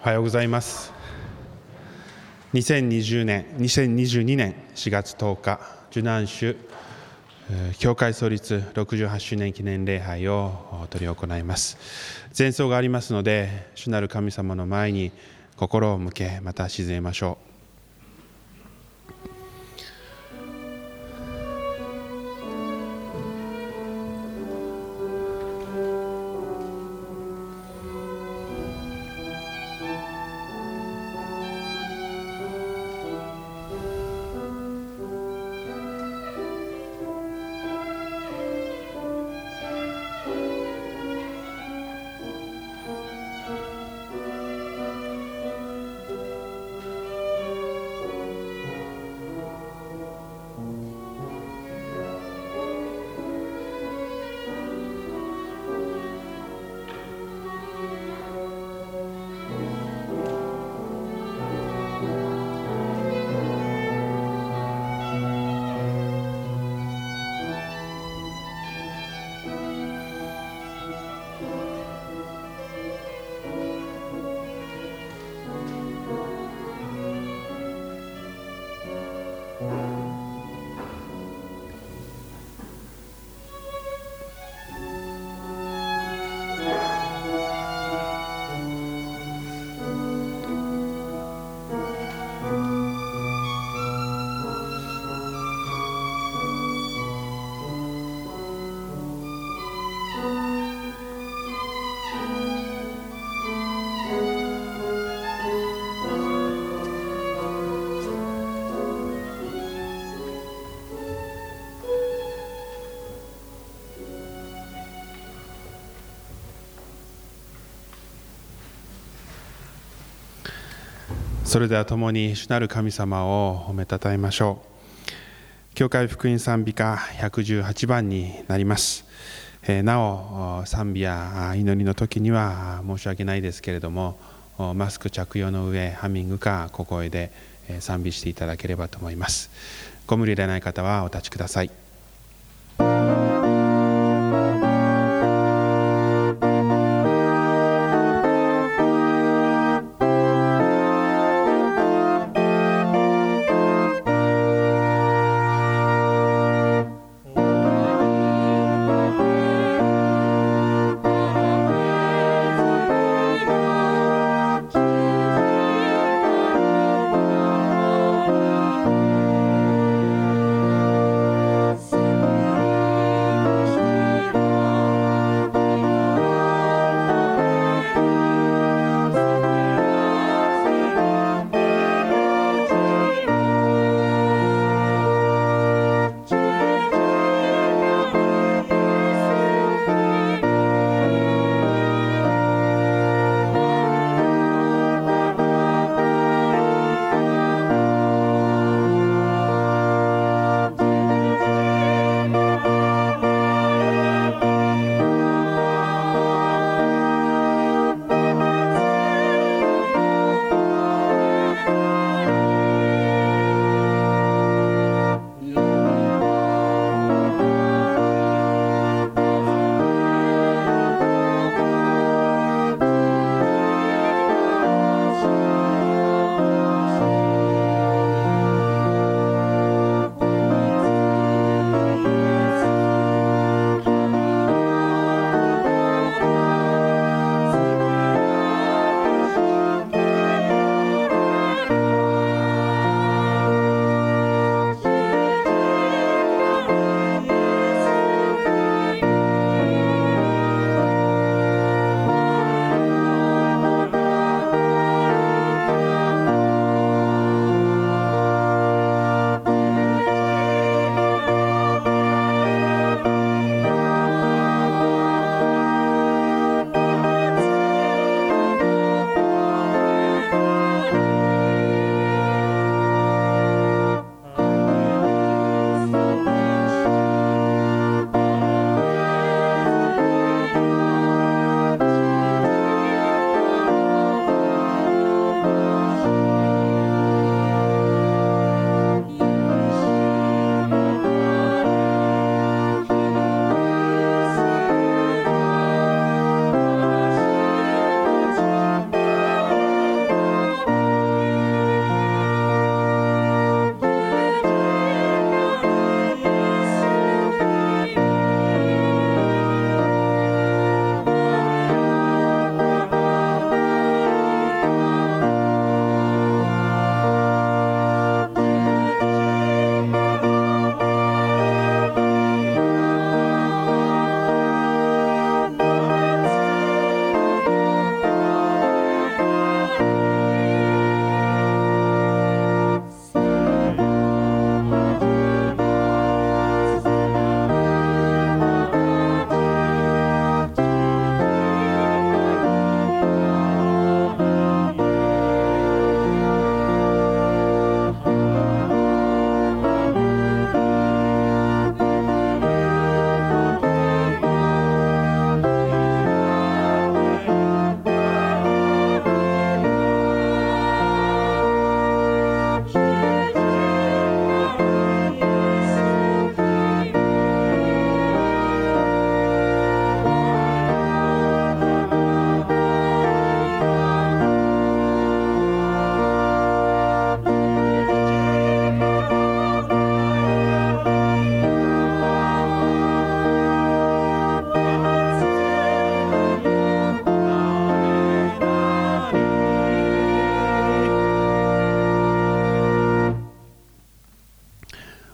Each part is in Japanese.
はようございます。2022年4月10日、受難週教会創立68周年記念礼拝を執り行います。前奏がありますので、主なる神様の前に心を向け、また沈めましょう。それでは共に主なる神様を褒めたたえましょう。教会福音賛美歌118番になります。なお賛美や祈りの時には申し訳ないですけれども、マスク着用の上ハミングか小声で賛美していただければと思います。ご無理でない方はお立ちください。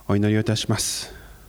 お祈りをいたします。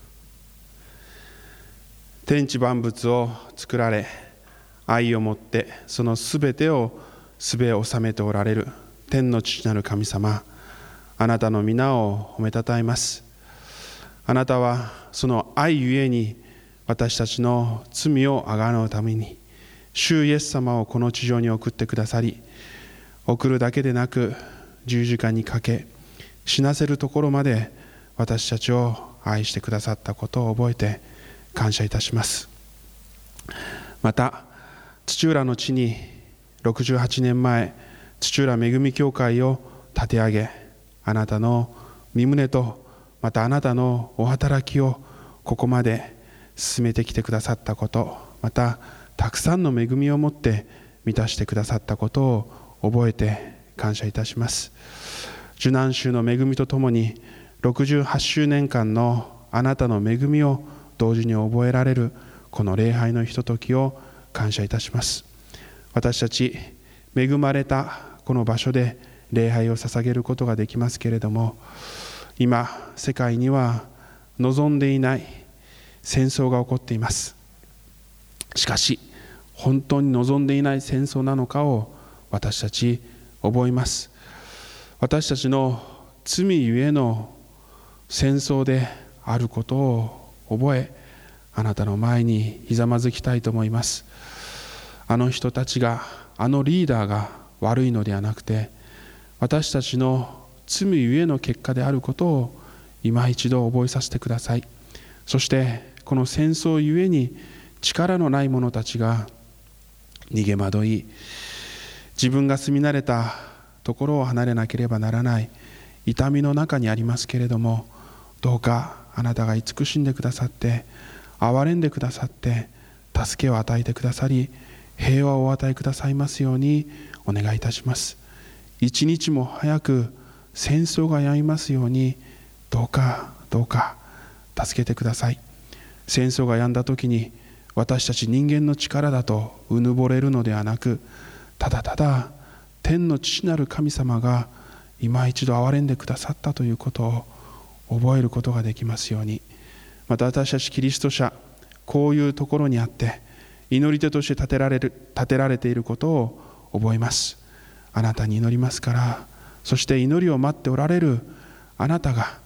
天地万物を作られ、愛をもってそのすべてをすべ収めておられる天の父なる神様、あなたの皆を褒めたたえます。あなたはその愛ゆえに私たちの罪をあがなうために主イエス様をこの地上に送ってくださり、送るだけでなく十字架にかけ死なせるところまで私たちを愛してくださったことを覚えて感謝いたします。また土浦の地に68年前、土浦恵み教会を立て上げ、あなたの御胸とまたあなたのお働きをここまで進めてきてくださったこと、またたくさんの恵みを持って満たしてくださったことを覚えて感謝いたします。受難週の恵みとともに68周年間のあなたの恵みを同時に覚えられるこの礼拝のひとときを感謝いたします。私たち恵まれたこの場所で礼拝を捧げることができますけれども、今世界には望んでいない戦争が起こっています。しかし本当に望んでいない戦争なのかを私たち覚えます。私たちの罪ゆえの戦争であることを覚え、あなたの前にひざまずきたいと思います。あの人たちが、あのリーダーが悪いのではなくて、私たちの罪ゆえの結果であることを今一度覚えさせてください。そしてこの戦争ゆえに力のない者たちが逃げ惑い、自分が住み慣れたところを離れなければならない痛みの中にありますけれども、どうかあなたが慈しんでくださって、憐れんでくださって、助けを与えてくださり、平和をお与えくださいますようにお願いいたします。一日も早く戦争がやみますように、どうか助けてください。戦争がやんだ時に私たち人間の力だとうぬぼれるのではなく、ただただ天の父なる神様が今一度憐れんでくださったということを覚えることができますように。また私たちキリスト者、こういうところにあって祈り手として立てられていることを覚えます。あなたに祈りますから、そして祈りを待っておられるあなたが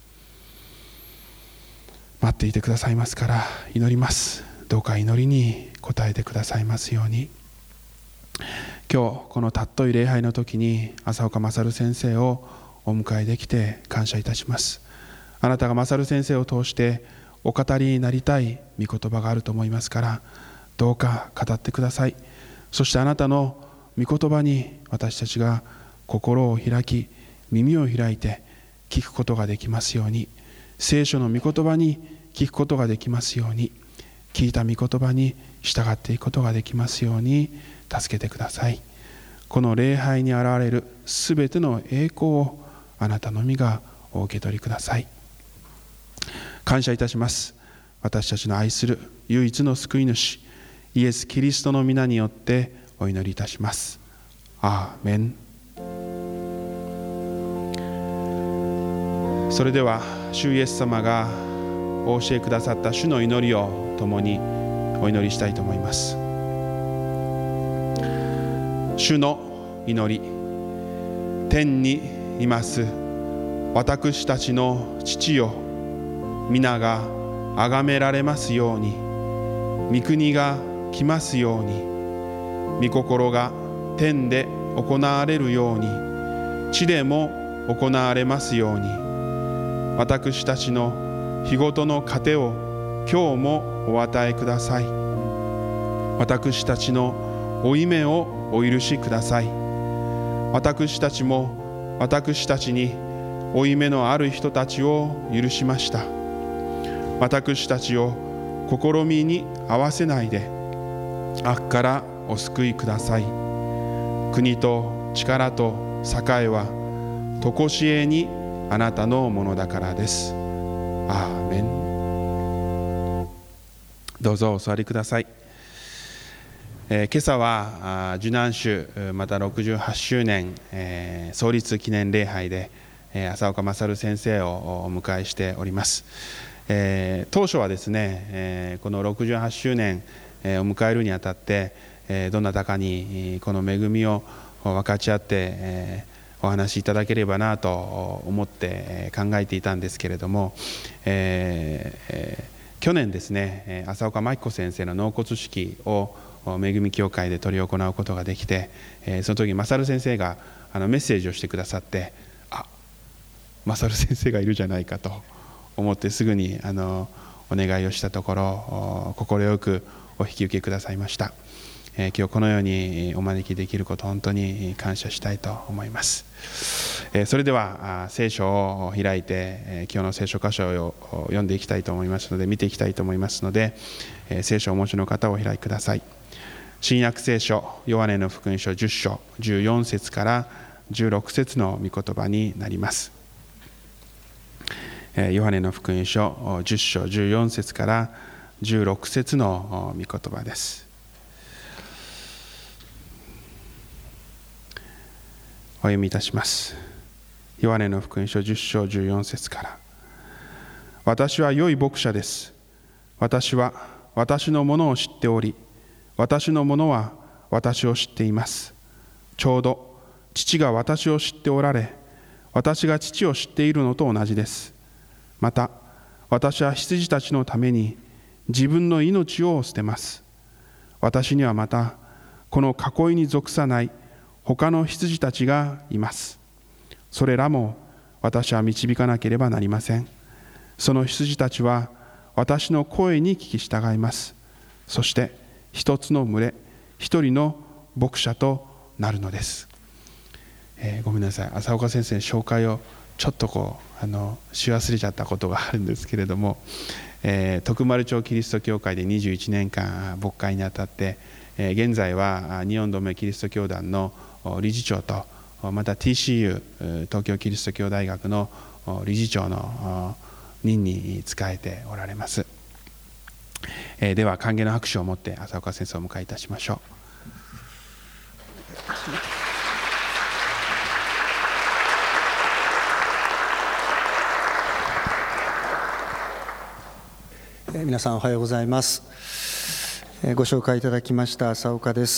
待っていてくださいますから祈ります。どうか祈りに応えてくださいますように。今日このたっとい礼拝の時に浅岡勝先生をお迎えできて感謝いたします。あなたが勝先生を通してお語りになりたい御言葉があると思いますから、どうか語ってください。そしてあなたの御言葉に私たちが心を開き、耳を開いて聞くことができますように、聖書の御言葉に聞くことができますように、聞いた御言葉に従っていくことができますように助けてください。この礼拝に現れるすべての栄光をあなたのみがお受け取りください。感謝いたします。私たちの愛する唯一の救い主イエス・キリストの皆によってお祈りいたします。アーメン。それでは主イエス様がお教えくださった主の祈りを共にお祈りしたいと思います。主の祈り。天にいます私たちの父よ、皆が崇められますように、御国が来ますように、御心が天で行われるように地でも行われますように、私たちの日ごとの糧を今日もお与えください。私たちの負い目をお許しください。私たちも私たちに負い目のある人たちを許しました。私たちを試みに合わせないで悪からお救いください。国と力と栄はとこしえにあなたのものだからです。アーメン。どうぞお座りください。今朝は受難週また68周年、創立記念礼拝で浅岡勝先生をお迎えしております。当初はですね、この68周年を迎えるにあたって、どなたかにこの恵みを分かち合ってお話しいただければなと思って考えていたんですけれども、去年ですね、浅岡真紀子先生の納骨式を恵み教会で執り行うことができて、その時勝先生がメッセージをしてくださって、勝先生がいるじゃないかと思ってすぐにお願いをしたところ、快くお引き受けくださいました。今日このようにお招きできること本当に感謝したいと思います。それでは聖書を開いて今日の聖書箇所を読んでいきたいと思いますので、見ていきたいと思いますので、聖書をお持ちの方をお開きください。新約聖書ヨハネの福音書10章14節から16節の御言葉になります。ヨハネの福音書10章14節から16節の御言葉です。お読みいたします。ヨハネの福音書10章14節から。私は良い牧者です。私は私のものを知っており、私のものは私を知っています。ちょうど父が私を知っておられ、私が父を知っているのと同じです。また私は羊たちのために自分の命を捨てます。私にはまたこの囲いに属さない他の羊たちがいます。それらも私は導かなければなりません。その羊たちは私の声に聞き従います。そして一つの群れ、一人の牧者となるのです。ごめんなさい、浅岡先生の紹介をちょっとし忘れちゃったことがあるんですけれども、徳丸町キリスト教会で21年間牧会にあたって、現在は日本同盟キリスト教団の理事長と、また TCU 東京キリスト教大学の理事長の任に仕えておられます。では歓迎の拍手をもって浅岡先生をお迎えいたしましょう。皆さんおはようございます。ご紹介いただきました浅岡です。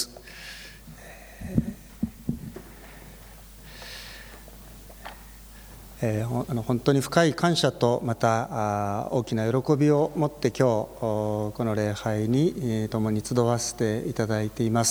本当に深い感謝とまた大きな喜びを持って今日この礼拝に共に集わせていただいています。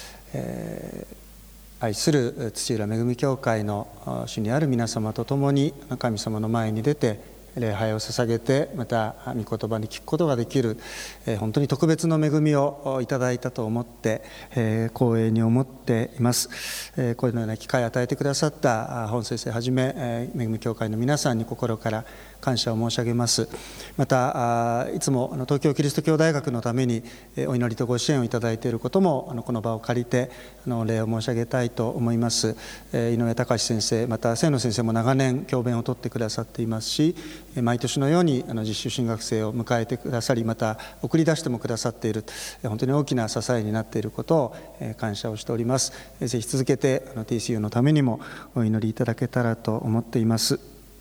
愛する土浦恵み教会の主にある皆様と共に神様の前に出て礼拝を捧げて、また御言葉に聞くことができる本当に特別の恵みをいただいたと思って光栄に思っています。このような機会を与えてくださった本先生はじめ恵み教会の皆さんに心から感謝を申し上げます。またいつも東京キリスト教大学のためにお祈りとご支援をいただいていることもこの場を借りて礼を申し上げたいと思います。井上隆先生、また清野先生も長年教鞭を取ってくださっていますし、毎年のように実習進学生を迎えてくださり、また送り出してもくださっている、本当に大きな支えになっていることを感謝をしております。ぜひ続けてTCU のためにもお祈りいただけたらと思っています。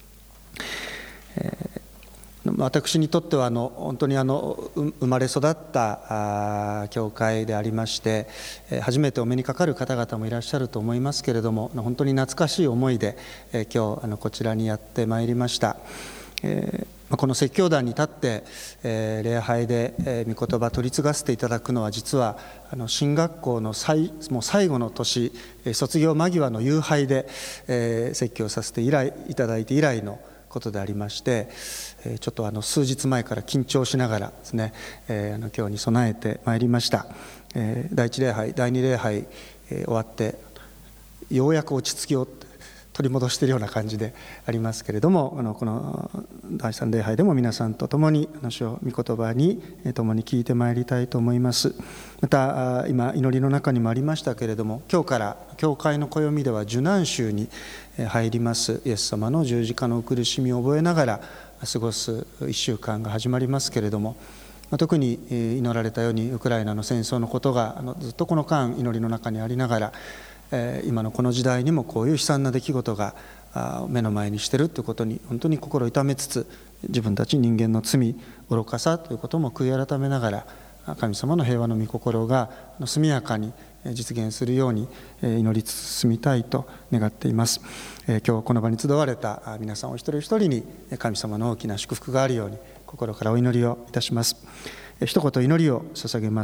私にとっては本当に生まれ育った教会でありまして、初めてお目にかかる方々もいらっしゃると思いますけれども、本当に懐かしい思いで今日こちらにやってまいりました。この説教壇に立って礼拝で御言葉取り継がせていただくのは、実は進学校のもう最後の年、卒業間際の夕拝で説教させていただいて以来のことでありまして、ちょっと数日前から緊張しながらですね、今日に備えてまいりました。第一礼拝、第二礼拝終わってようやく落ち着きを取り戻しているような感じでありますけれども、この第三礼拝でも皆さんと共に主を御言葉に共に聞いてまいりたいと思います。また今祈りの中にもありましたけれども、今日から教会の暦では受難週に入ります。イエス様の十字架の苦しみを覚えながら過ごす1週間が始まりますけれども、特に祈られたようにウクライナの戦争のことがずっとこの間祈りの中にありながら、今のこの時代にもこういう悲惨な出来事が目の前にしているということに本当に心を痛めつつ、自分たち人間の罪、愚かさということも悔い改めながら、神様の平和の御心が速やかに実現するように祈り進みたいと願っています。今日この場に集われた皆さんお一人一人に神様の大きな祝福があるように心からお祈りをいたします。一言祈りを捧げます。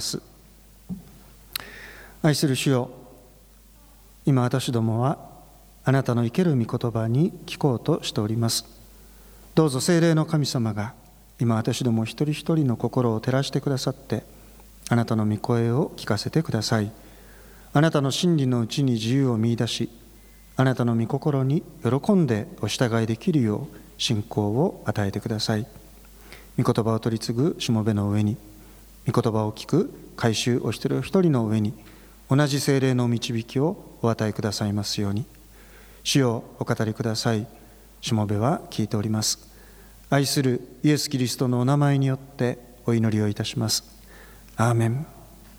愛する主よ、今私どもはあなたの生ける御言葉に聞こうとしております。どうぞ聖霊の神様が今私ども一人一人の心を照らしてくださって、あなたの御声を聞かせてください。あなたの真理のうちに自由を見出し、あなたの御心に喜んでお従いできるよう信仰を与えてください。御言葉を取り継ぐしもべの上に、御言葉を聞く改宗お一人お一人の上に、同じ聖霊の導きをお与えくださいますように。主よ、お語りください。しもべは聞いております。愛するイエス・キリストのお名前によってお祈りをいたします。アーメン。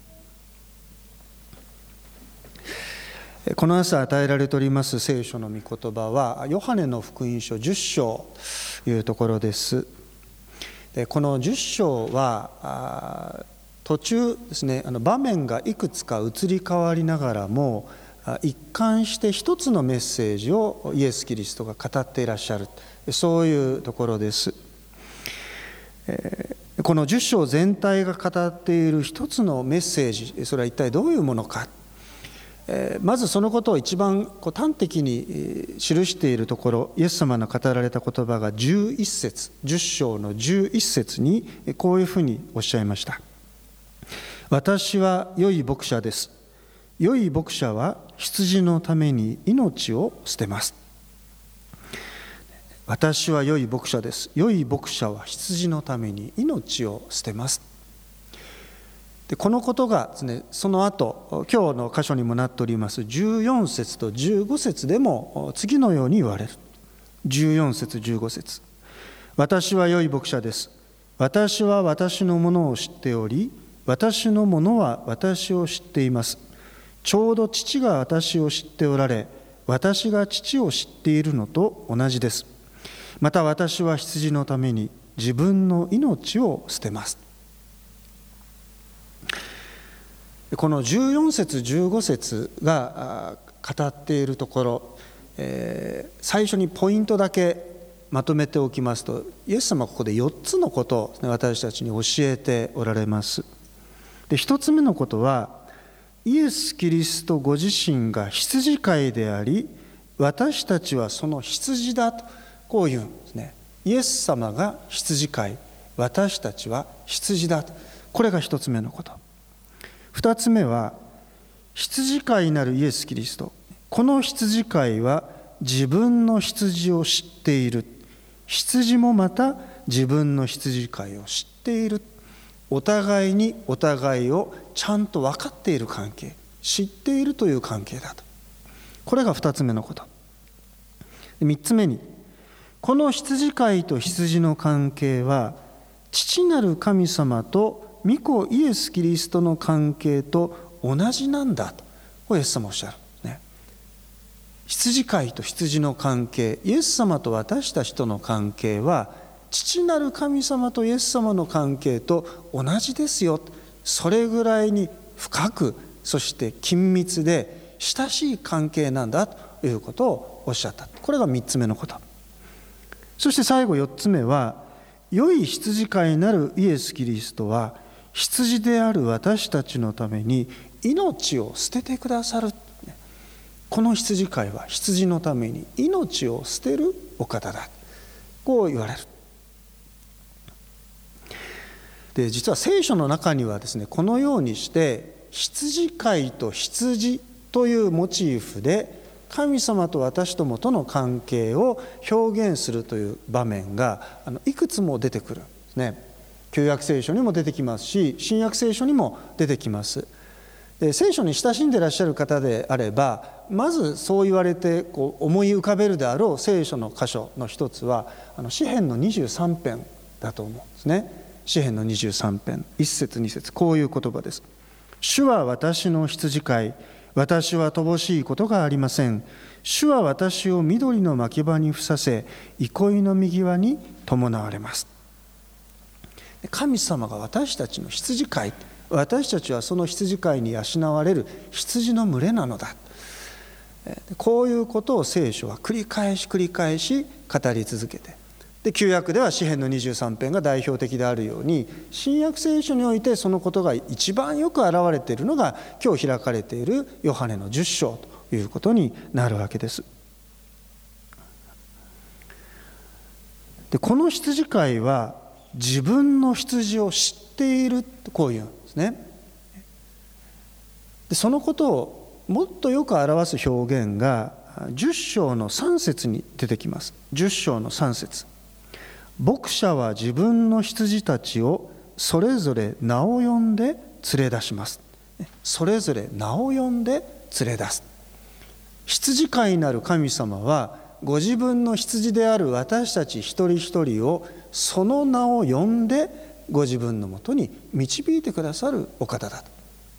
この朝与えられております聖書の御言葉は、ヨハネの福音書10章というところです。この10章は途中ですね、場面がいくつか移り変わりながらも、一貫して一つのメッセージをイエス・キリストが語っていらっしゃる、そういうところです。この10章全体が語っている一つのメッセージ、それは一体どういうものか。まずそのことを一番端的に記しているところ、イエス様の語られた言葉が11節、10章の11節にこういうふうにおっしゃいました。私は良い牧者です。良い牧者は羊のために命を捨てます。私は良い牧者です。良い牧者は羊のために命を捨てます。でこのことがですね、その後、今日の箇所にもなっております14節と15節でも次のように言われる。14節15節。私は良い牧者です。私は私のものを知っており、私のものは私を知っています。ちょうど父が私を知っておられ、私が父を知っているのと同じです。また私は羊のために自分の命を捨てます。この14節15節が語っているところ、最初にポイントだけまとめておきますと、イエス様はここで4つのことを私たちに教えておられます。で、1つ目のことは、イエス・キリストご自身が羊飼いであり、私たちはその羊だと、こういうんですね。イエス様が羊飼い、私たちは羊だと。これが1つ目のこと。2つ目は、羊飼いなるイエス・キリスト。この羊飼いは自分の羊を知っている。羊もまた自分の羊飼いを知っている。お互いにお互いをちゃんと分かっている関係、知っているという関係だと。これが2つ目のこと。3つ目に、この羊飼いと羊の関係は、父なる神様と御子イエス・キリストの関係と同じなんだと、イエス様おっしゃる、ね。羊飼いと羊の関係、イエス様と私たちとの関係は、父なる神様とイエス様の関係と同じですよ。それぐらいに深く、そして緊密で親しい関係なんだということをおっしゃった。これが3つ目のこと。そして最後4つ目は、良い羊飼いなるイエス・キリストは羊である私たちのために命を捨ててくださる。この羊飼いは羊のために命を捨てるお方だ、こう言われる。で、実は聖書の中にはですね、このようにして羊飼いと羊というモチーフで神様と私どもとの関係を表現するという場面がいくつも出てくるんですね。旧約聖書にも出てきますし、新約聖書にも出てきます。で、聖書に親しんでいらっしゃる方であれば、まずそう言われて思い浮かべるであろう聖書の箇所の一つは詩編の23編だと思うんですね。詩編の23編1節2節、こういう言葉です。主は私の羊飼い、 私は乏しいことがありません。主は私を緑の牧場にふさせ、憩いの右側に伴われます。神様が私たちの羊飼い、私たちはその羊飼いに養われる羊の群れなのだ。こういうことを聖書は繰り返し語り続けて、で旧約では詩編の23編が代表的であるように、新約聖書においてそのことが一番よく表れているのが今日開かれているヨハネの10章ということになるわけです。でこの羊飼いは自分の羊を知っているとこういうんですね。でそのことをもっとよく表す表現が10章の3節に出てきます。10章の3節。牧者は自分の羊たちをそれぞれ名を呼んで連れ出します。それぞれ名を呼んで連れ出す。羊飼いなる神様はご自分の羊である私たち一人一人をその名を呼んでご自分のもとに導いてくださるお方だと。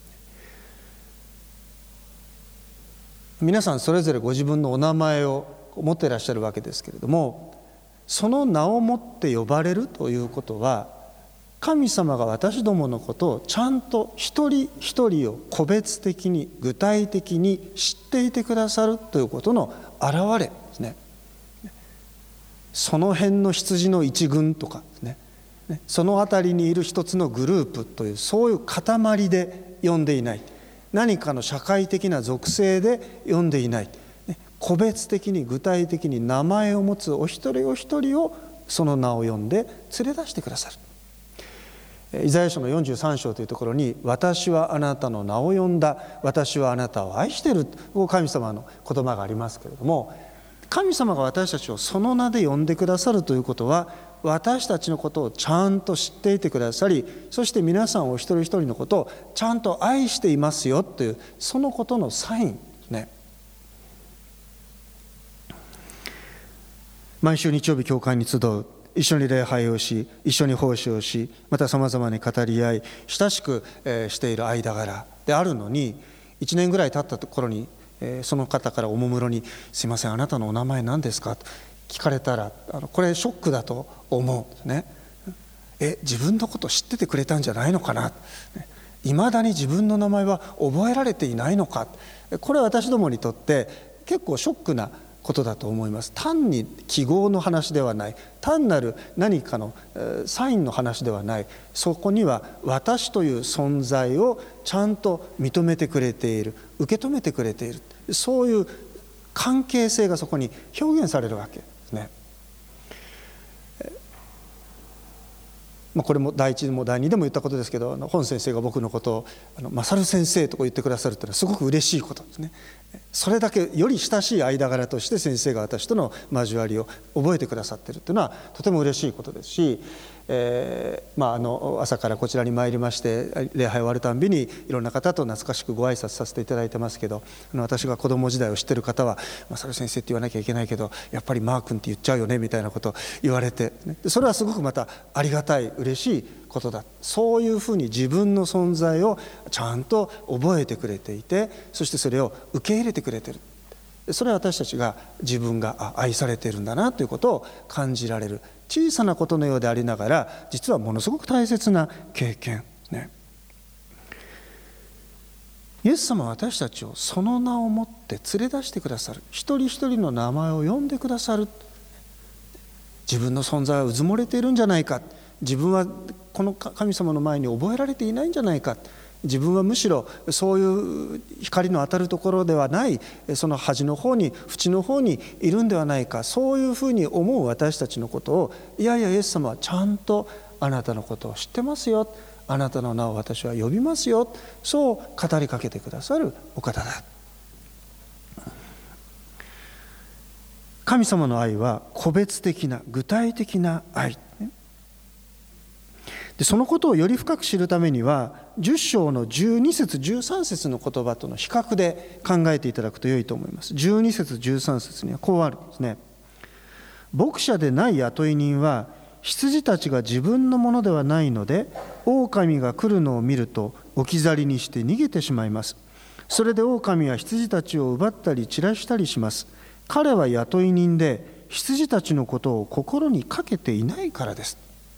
皆さんそれぞれご自分のお名前を持っていらっしゃるわけですけれども、その名をもって呼ばれるということは、神様が私どものことをちゃんと一人一人を個別的に具体的に知っていてくださるということの表れですね。その辺の羊の一群とかですね、その辺りにいる一つのグループという、そういう塊で呼んでいない、何かの社会的な属性で呼んでいない、個別的に具体的に名前を持つお一人お一人をその名を呼んで連れ出してくださる。イザヤ書の43章というところに、私はあなたの名を呼んだ、私はあなたを愛している、神様の言葉がありますけれども、神様が私たちをその名で呼んでくださるということは、私たちのことをちゃんと知っていてくださり、そして皆さんお一人一人のことをちゃんと愛していますよという、そのことのサインですね。毎週日曜日教会に集う、一緒に礼拝をし、一緒に奉仕をし、またさまざまに語り合い親しくしている間柄であるのに、1年ぐらい経った頃にその方からおもむろに「すいません、あなたのお名前何ですか?」と聞かれたら、これショックだと思うんですね。自分のこと知っててくれたんじゃないのかな、いまだに自分の名前は覚えられていないのか、これは私どもにとって結構ショックなことだと思います。単に記号の話ではない、単なる何かのサインの話ではない、そこには私という存在をちゃんと認めてくれている、受け止めてくれている、そういう関係性がそこに表現されるわけですね。これも第一も第二でも言ったことですけど、本先生が僕のことを勝先生とか言ってくださるというのはすごく嬉しいことですね。それだけより親しい間柄として先生が私との交わりを覚えてくださっているというのはとても嬉しいことですし、朝からこちらに参りまして礼拝終わるたんびにいろんな方と懐かしくご挨拶させていただいてますけど、私が子供時代を知っている方は勝先生って言わなきゃいけないけどやっぱりマー君って言っちゃうよねみたいなことを言われて、それはすごくまたありがたい嬉しいことだ。そういうふうに自分の存在をちゃんと覚えてくれていて、そしてそれを受け入れてくれている。それは私たちが自分が愛されているんだなということを感じられる小さなことのようでありながら、実はものすごく大切な経験ね。イエス様は私たちをその名をもって連れ出してくださる。一人一人の名前を呼んでくださる。自分の存在はうずもれているんじゃないか、自分はこの神様の前に覚えられていないんじゃないか、自分はむしろそういう光の当たるところではない、その端の方に縁の方にいるんではないか、そういうふうに思う私たちのことを、いやいやイエス様はちゃんとあなたのことを知ってますよ、あなたの名を私は呼びますよ、そう語りかけてくださるお方だ。神様の愛は個別的な具体的な愛で、そのことをより深く知るためには10章の12節13節の言葉との比較で考えていただくと良いと思います。12節13節にはこうあるんですね。牧者でない雇い人は羊たちが自分のものではないので、狼が来るのを見ると置き去りにして逃げてしまいます。 それで狼は羊たちを奪ったり散らしたりします。彼は雇い人で羊たちのことを心にかけていないからです。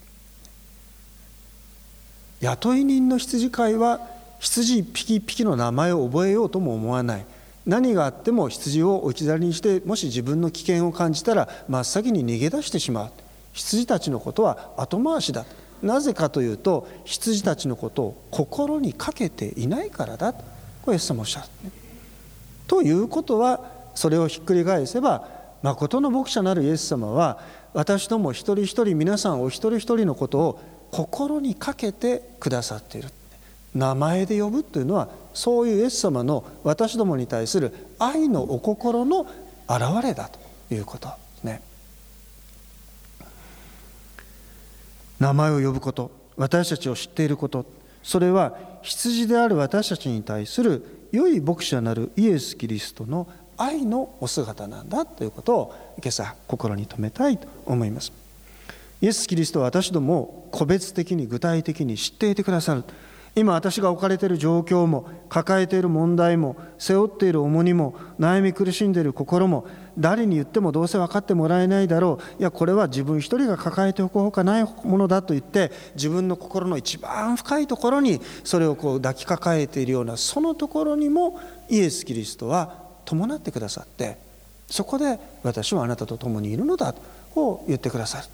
雇い人の羊飼いは羊一匹一匹の名前を覚えようとも思わない。何があっても羊を置き去りにして、もし自分の危険を感じたら真っ先に逃げ出してしまう。羊たちのことは後回しだ。なぜかというと、羊たちのことを心にかけていないからだ。これイエス様おっしゃる。ということは、それをひっくり返せば、誠の牧者なるイエス様は、私ども一人一人、皆さんお一人一人のことを心にかけてくださっている。名前で呼ぶというのは、そういうイエス様の私どもに対する愛のお心の表れだということですね。名前を呼ぶこと、私たちを知っていること、それは羊である私たちに対する良い牧者なるイエス・キリストの愛のお姿なんだということを今朝心に留めたいと思います。イエス・キリストは私どもを個別的に具体的に知っていてくださる。今私が置かれている状況も、抱えている問題も、背負っている重荷も、悩み苦しんでいる心も、誰に言ってもどうせ分かってもらえないだろう、いやこれは自分一人が抱えておくほかないものだと言って、自分の心の一番深いところにそれを抱きかかえているような、そのところにもイエス・キリストは伴ってくださって、そこで私はあなたと共にいるのだと言ってくださる。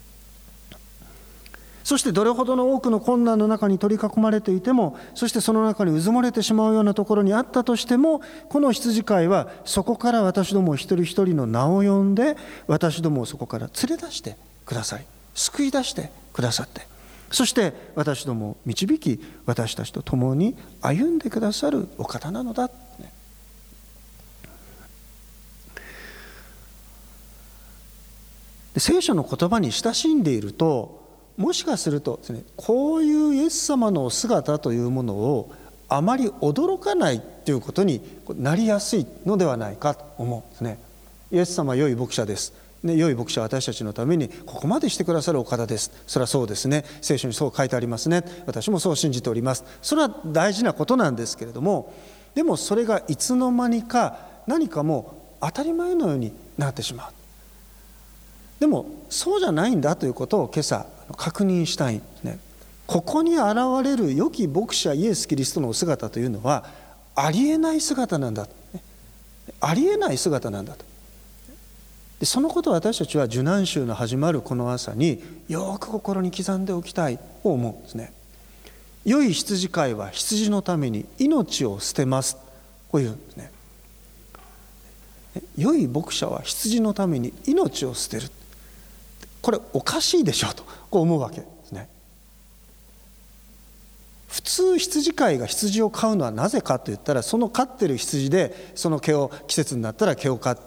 そしてどれほどの多くの困難の中に取り囲まれていても、そしてその中にうずもれてしまうようなところにあったとしても、この羊飼いはそこから私ども一人一人の名を呼んで、私どもをそこから連れ出してくださり、救い出してくださって、そして私どもを導き、私たちと共に歩んでくださるお方なのだ。聖書の言葉に親しんでいると、もしかするとですね、こういうイエス様のお姿というものをあまり驚かないということになりやすいのではないかと思うんですね。イエス様は良い牧者です。良い牧者は私たちのためにここまでしてくださるお方です。それはそうですね。聖書にそう書いてありますね。私もそう信じております。それは大事なことなんですけれども、でもそれがいつの間にか何かもう当たり前のようになってしまう。でもそうじゃないんだということを今朝確認したいんですね。ここに現れる良き牧者イエス・キリストのお姿というのはありえない姿なんだ、ありえない姿なんだと。でそのことを私たちは受難週の始まるこの朝によく心に刻んでおきたいと思うんですね。良い羊飼いは羊のために命を捨てます、こういうんですね。良い牧者は羊のために命を捨てる、これおかしいでしょうとこう思うわけですね。普通羊飼いが羊を飼うのはなぜかといったら、その飼ってる羊でその毛を季節になったら毛を刈って、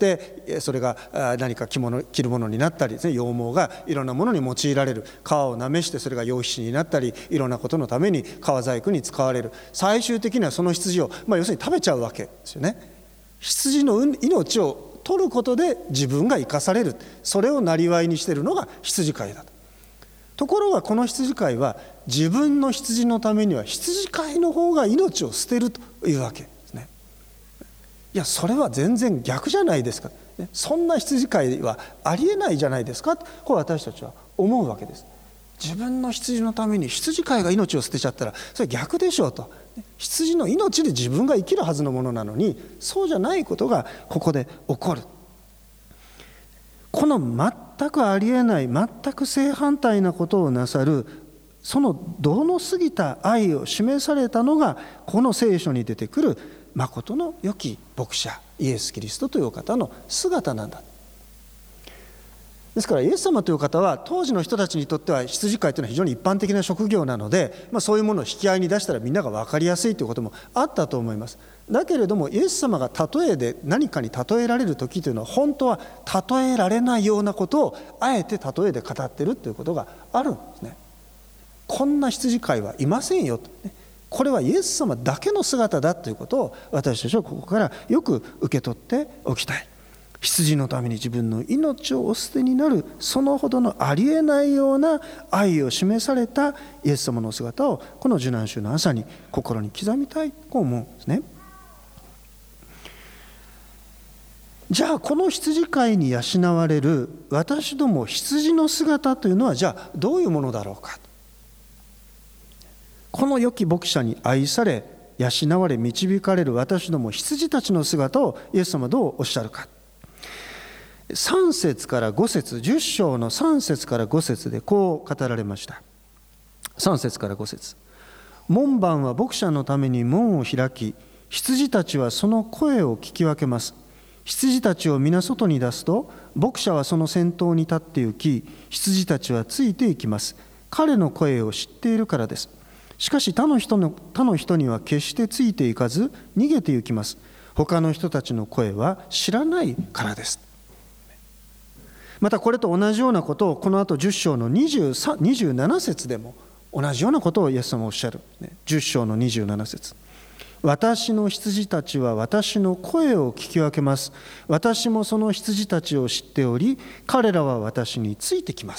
それが何か着るものになったりですね、羊毛がいろんなものに用いられる、皮をなめしてそれが羊皮紙になったり、いろんなことのために革細工に使われる。最終的にはその羊を、要するに食べちゃうわけですよね。羊の命を取ることで自分が生かされる、それをなりわいにしているのが羊飼いだと。ところがこの羊飼いは自分の羊のためには羊飼いの方が命を捨てるというわけですね。いやそれは全然逆じゃないですか、そんな羊飼いはありえないじゃないですかとこう私たちは思うわけです。自分の羊のために羊飼いが命を捨てちゃったらそれ逆でしょうと。羊の命で自分が生きるはずのものなのに、そうじゃないことがここで起こる。この全くありえない、全く正反対なことをなさる、その度の過ぎた愛を示されたのがこの聖書に出てくる誠の良き牧者イエス・キリストという方の姿なんだ。ですからイエス様という方は当時の人たちにとっては羊飼いというのは非常に一般的な職業なので、そういうものを引き合いに出したらみんなが分かりやすいということもあったと思います。だけれどもイエス様が例えで何かに例えられる時というのは本当は例えられないようなことをあえて例えで語っているということがあるんですね。こんな羊飼いはいませんよと、これはイエス様だけの姿だということを私たちはここからよく受け取っておきたい。羊のために自分の命をお捨てになる、そのほどのありえないような愛を示されたイエス様の姿をこの受難週の朝に心に刻みたいと思うんですね。 じゃあこの羊飼いに養われる私ども羊の姿というのはじゃあどういうものだろうか。この良き牧者に愛され養われ導かれる私ども羊たちの姿をイエス様はどうおっしゃるか。3節から5節、10章の3節から5節でこう語られました。3節から5節。門番は牧者のために門を開き、羊たちはその声を聞き分けます。羊たちを皆外に出すと、牧者はその先頭に立って行き、羊たちはついていきます。彼の声を知っているからです。しかし他の人には決してついていかず、逃げて行きます。他の人たちの声は知らないからです。またこれと同じようなことをこの後10章の27節でも同じようなことをイエス様はおっしゃる。10章の27節。私の羊たちは私の声を聞き分けます。私もその羊たちを知っており、彼らは私についてきます。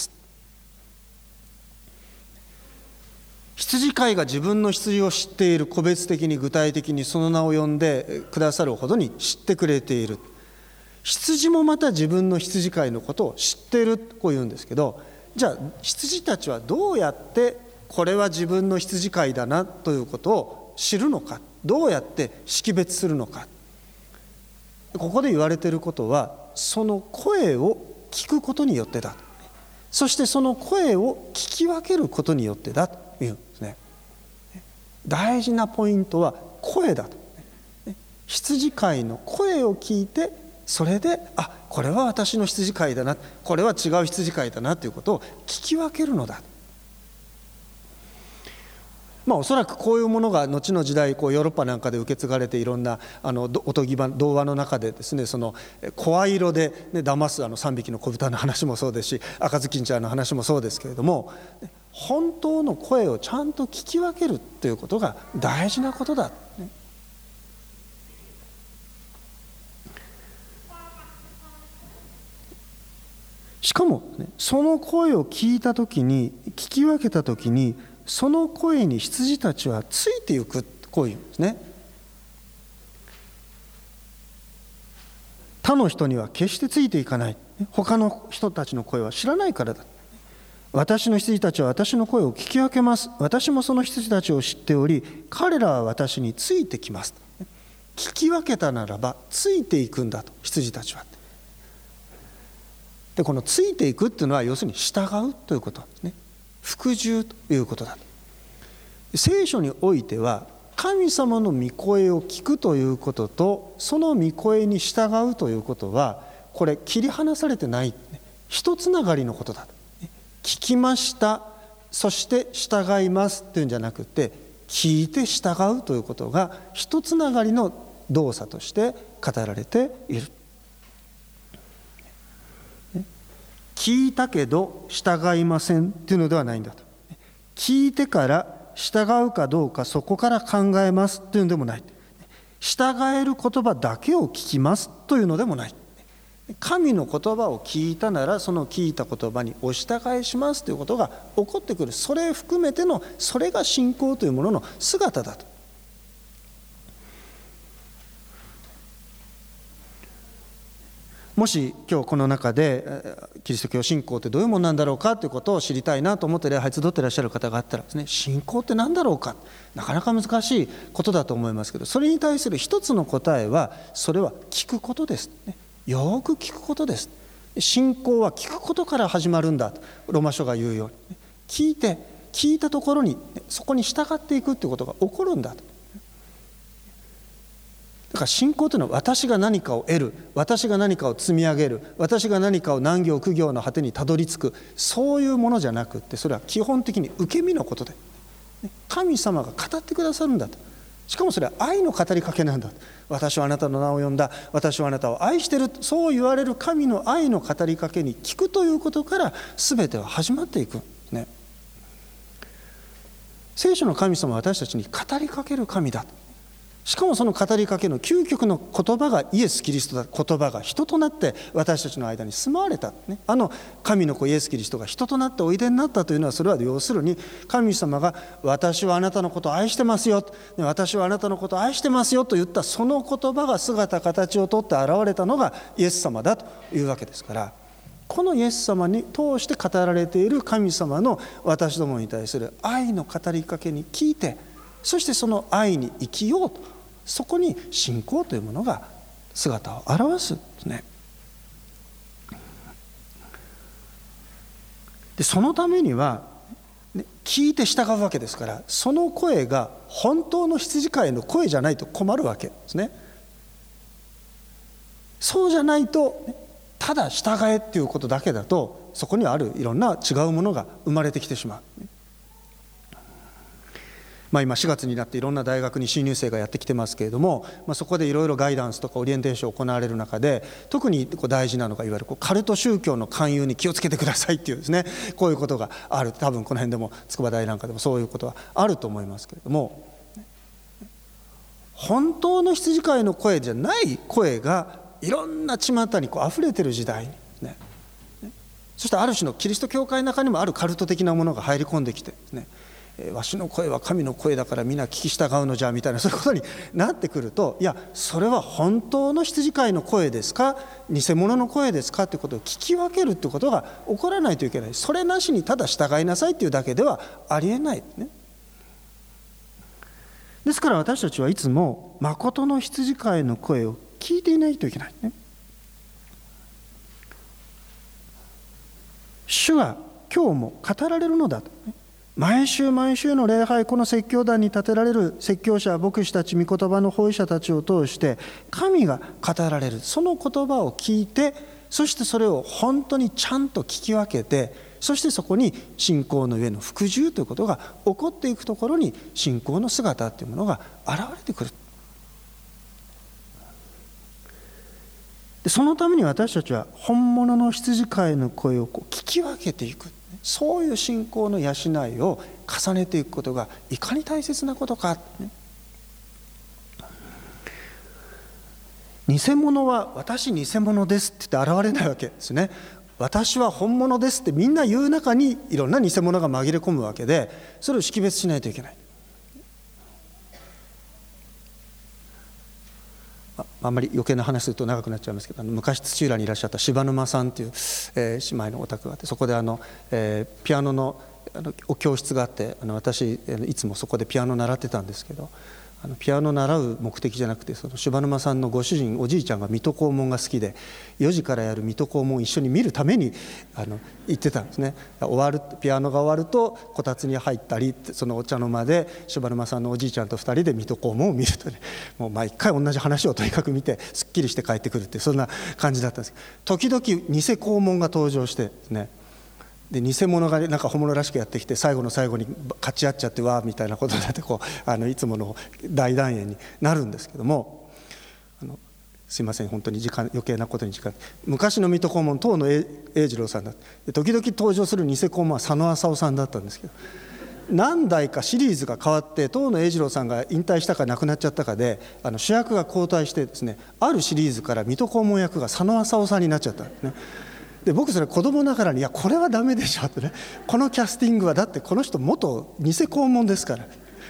羊飼いが自分の羊を知っている、個別的に具体的にその名を呼んでくださるほどに知ってくれている。羊もまた自分の羊飼いのことを知っている、こう言うんですけど、じゃあ羊たちはどうやってこれは自分の羊飼いだなということを知るのか、どうやって識別するのか。ここで言われていることは、その声を聞くことによってだ、そしてその声を聞き分けることによってだというんですね。大事なポイントは声だと。羊飼いの声を聞いて、それでこれは私の羊飼いだな、これは違う羊飼いだなということを聞き分けるのだ。おそらくこういうものが後の時代ヨーロッパなんかで受け継がれて、いろんなおとぎ童話の中でですね、その声色で、騙す3匹の子豚の話もそうですし、赤ずきんちゃんの話もそうですけれども、本当の声をちゃんと聞き分けるということが大事なことだ。しかも、その声を聞いたときに、聞き分けたときに、その声に羊たちはついていく、こういうんですね。他の人には決してついていかない。他の人たちの声は知らないからだ。私の羊たちは私の声を聞き分けます。私もその羊たちを知っており、彼らは私についてきます。聞き分けたならばついていくんだと、羊たちは。でこのついていくっていうのは要するに従うということですね。服従ということだ。聖書においては神様の御声を聞くということと、その御声に従うということはこれ切り離されてない、一つながりのことだ。聞きました、そして従いますっていうんじゃなくて、聞いて従うということが一つながりの動作として語られている。聞いたけど従いませんっていうのではないんだと。聞いてから従うかどうかそこから考えますっていうのでもない。従える言葉だけを聞きますというのでもない。神の言葉を聞いたなら、その聞いた言葉にお従いしますということが起こってくる。それを含めての、それが信仰というものの姿だと。もし今日この中でキリスト教信仰ってどういうものなんだろうかということを知りたいなと思って礼拝集っていらっしゃる方があったらですね、信仰って何だろうか、なかなか難しいことだと思いますけど、それに対する一つの答えは、それは聞くことです。よく聞くことです。信仰は聞くことから始まるんだとローマ書が言うように、聞いたところにそこに従っていくということが起こるんだと。だから信仰というのは私が何かを得る、私が何かを積み上げる、私が何かを難行苦行の果てにたどり着く、そういうものじゃなくって、それは基本的に受け身のことで、神様が語ってくださるんだと。しかもそれは愛の語りかけなんだと。私はあなたの名を呼んだ、私はあなたを愛している、そう言われる神の愛の語りかけに聞くということから全ては始まっていくんですね。聖書の神様は私たちに語りかける神だ。 しかもその語りかけの究極の言葉がイエス・キリストだ。言葉が人となって私たちの間に住まわれた、ね、神の子イエス・キリストが人となっておいでになったというのは、それは要するに神様が私はあなたのことを愛してますよ、私はあなたのことを愛してますよと言ったその言葉が姿形をとって現れたのがイエス様だというわけですから、このイエス様に通して語られている神様の私どもに対する愛の語りかけに聞いて、そしてその愛に生きようと、そこに信仰というものが姿を現すんですね。でそのためには、聞いて従うわけですから、その声が本当の羊飼いの声じゃないと困るわけですね。そうじゃないと、ただ従えっていうことだけだと、そこにはあるいろんな違うものが生まれてきてしまう。今4月になっていろんな大学に新入生がやってきてますけれども、そこでいろいろガイダンスとかオリエンテーション行われる中で、特に大事なのがいわゆるカルト宗教の勧誘に気をつけてくださいっていうですね、こういうことがある。多分この辺でも筑波大なんかでもそういうことはあると思いますけれども、本当の羊飼いの声じゃない声がいろんな巷に溢れてる時代にね、そしてある種のキリスト教会の中にもあるカルト的なものが入り込んできてですね、わしの声は神の声だから皆聞き従うのじゃみたいな、そういうことになってくると、いやそれは本当の羊飼いの声ですか偽物の声ですかということを聞き分けるということが起こらないといけない。それなしにただ従いなさいというだけではありえない、ね、ですから私たちはいつも誠の羊飼いの声を聞いていないといけない、ね、主は今日も語られるのだと、ね、毎週毎週の礼拝、この説教壇に立てられる説教者、牧師たち、御言葉の奉仕者たちを通して神が語られる、その言葉を聞いて、そしてそれを本当にちゃんと聞き分けて、そしてそこに信仰の上の服従ということが起こっていくところに、信仰の姿というものが現れてくる。でそのために私たちは本物の羊飼いの声を聞き分けていく、そういう信仰の養いを重ねていくことがいかに大切なことか、ね、偽物は私偽物ですって言って現れないわけですね。私は本物ですってみんな言う中にいろんな偽物が紛れ込むわけで、それを識別しないといけない。あんまり余計な話すると長くなっちゃいますけど、昔土浦にいらっしゃった柴沼さんという、姉妹のお宅があって、そこでピアノのお教室があって、私いつもそこでピアノ習ってたんですけど、ピアノ習う目的じゃなくて、その柴沼さんのご主人、おじいちゃんが水戸黄門が好きで、4時からやる水戸黄門を一緒に見るために行ってたんですね。ピアノが終わるとこたつに入ったり、そのお茶の間で柴沼さんのおじいちゃんと2人で水戸黄門を見るとね、もう毎回同じ話をとにかく見てすっきりして帰ってくるって、そんな感じだったんですけど、時々偽黄門が登場してですね、で偽物がなんか本物らしくやってきて、最後の最後に勝ち合っちゃってわーみたいなことになって、いつもの大団円になるんですけども、すいません本当に余計なことに昔の水戸黄門東野栄次郎さんだって、時々登場する偽黄門は佐野浅夫さんだったんですけど、何代かシリーズが変わって、東野栄次郎さんが引退したか亡くなっちゃったかで主役が交代してですね、あるシリーズから水戸黄門役が佐野浅夫さんになっちゃったんですね。で僕それ子供ながらに、いやこれはダメでしょってね、このキャスティングはだってこの人元偽黄門ですから。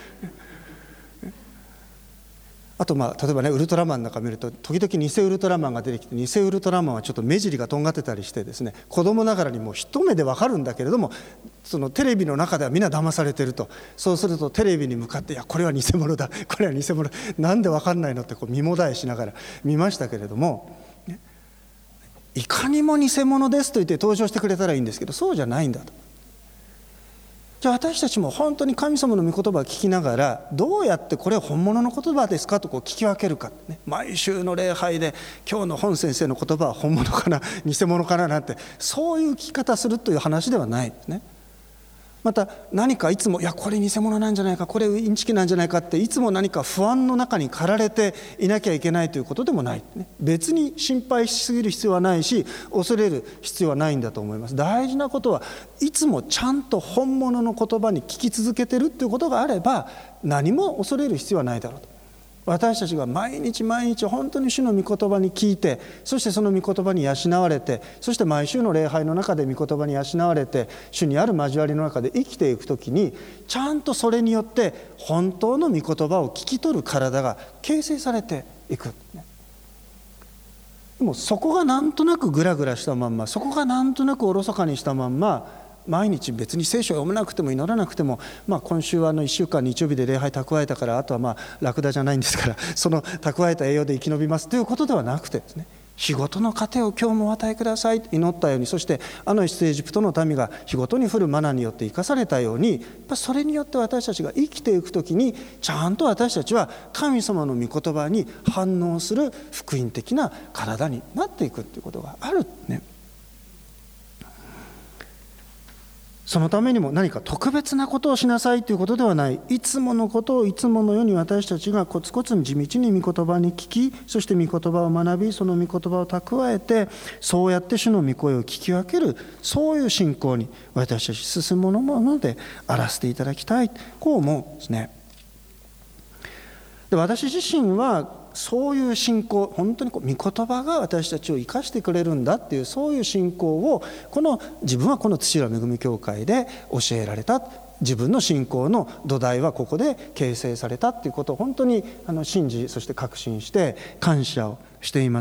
あと例えばね、ウルトラマンなんか見ると時々偽ウルトラマンが出てきて、偽ウルトラマンはちょっと目尻がとんがってたりしてですね、子供ながらにもう一目でわかるんだけれども、そのテレビの中ではみんな騙されてると。そうするとテレビに向かって、いやこれは偽物だ、これは偽物、なんでわかんないのって身もだえしながら見ましたけれども、いかにも偽物ですと言って登場してくれたらいいんですけど、そうじゃないんだと。じゃあ私たちも本当に神様の御言葉を聞きながら、どうやってこれは本物の言葉ですかと聞き分けるか、ね、毎週の礼拝で今日の本先生の言葉は本物かな偽物かななんて、そういう聞き方するという話ではないですね。また何かいつも、いやこれ偽物なんじゃないか、これインチキなんじゃないかって、いつも何か不安の中に駆られていなきゃいけないということでもない、ね、別に心配しすぎる必要はないし、恐れる必要はないんだと思います。大事なことはいつもちゃんと本物の言葉に聞き続けてるということがあれば、何も恐れる必要はないだろうと。 私たちが毎日毎日本当に主の御言葉に聞いて、そしてその御言葉に養われて、そして毎週の礼拝の中で御言葉に養われて、主にある交わりの中で生きていくときに、ちゃんとそれによって本当の御言葉を聞き取る体が形成されていく。でもそこがなんとなくグラグラしたまんま、そこがなんとなくおろそかにしたまんま、毎日別に聖書を読めなくても祈らなくても、今週は1週間日曜日で礼拝蓄えたから、あとはラクダじゃないんですから、その蓄えた栄養で生き延びますということではなくてですね、日ごとの糧を今日もお与えくださいと祈ったように、そして出エジプトの民が日ごとに降るマナによって生かされたように、それによって私たちが生きていくときに、ちゃんと私たちは神様の御言葉に反応する福音的な体になっていくということがあるね。そのためにも何か特別なことをしなさいということではない。いつものことをいつものように私たちがコツコツ地道に御言葉に聞き、そして御言葉を学び、その御言葉を蓄えて、そうやって主の御声を聞き分ける、そういう信仰に私たち進むものであらせていただきたい、こう思うんですね。で、私自身はそういう信仰、本当に御言葉が私たちを生かしてくれるんだっていう、そういう信仰を自分はこの土浦恵み教会で教えられた。自分の信仰の土台はここで形成されたっていうことを本当に信じ、そして確信して感謝をしています。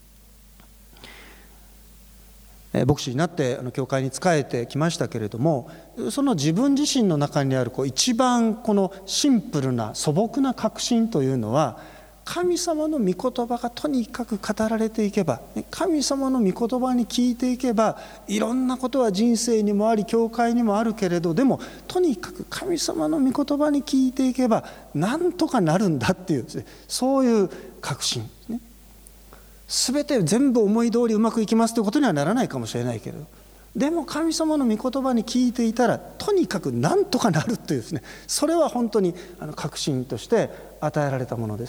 牧師になって教会に仕えてきましたけれども、その自分自身の中にある一番このシンプルな素朴な確信というのは、神様の御言葉がとにかく語られていけば、神様の御言葉に聞いていけば、いろんなことは人生にもあり教会にもあるけれど、でもとにかく神様の御言葉に聞いていけばなんとかなるんだっていうですね、そういう確信ですね。全て全部思い通りうまくいきますということにはならないかもしれないけれど、でも神様の御言葉に聞いていたらとにかくなんとかなるというですね、それは本当に確信として与えられたものです。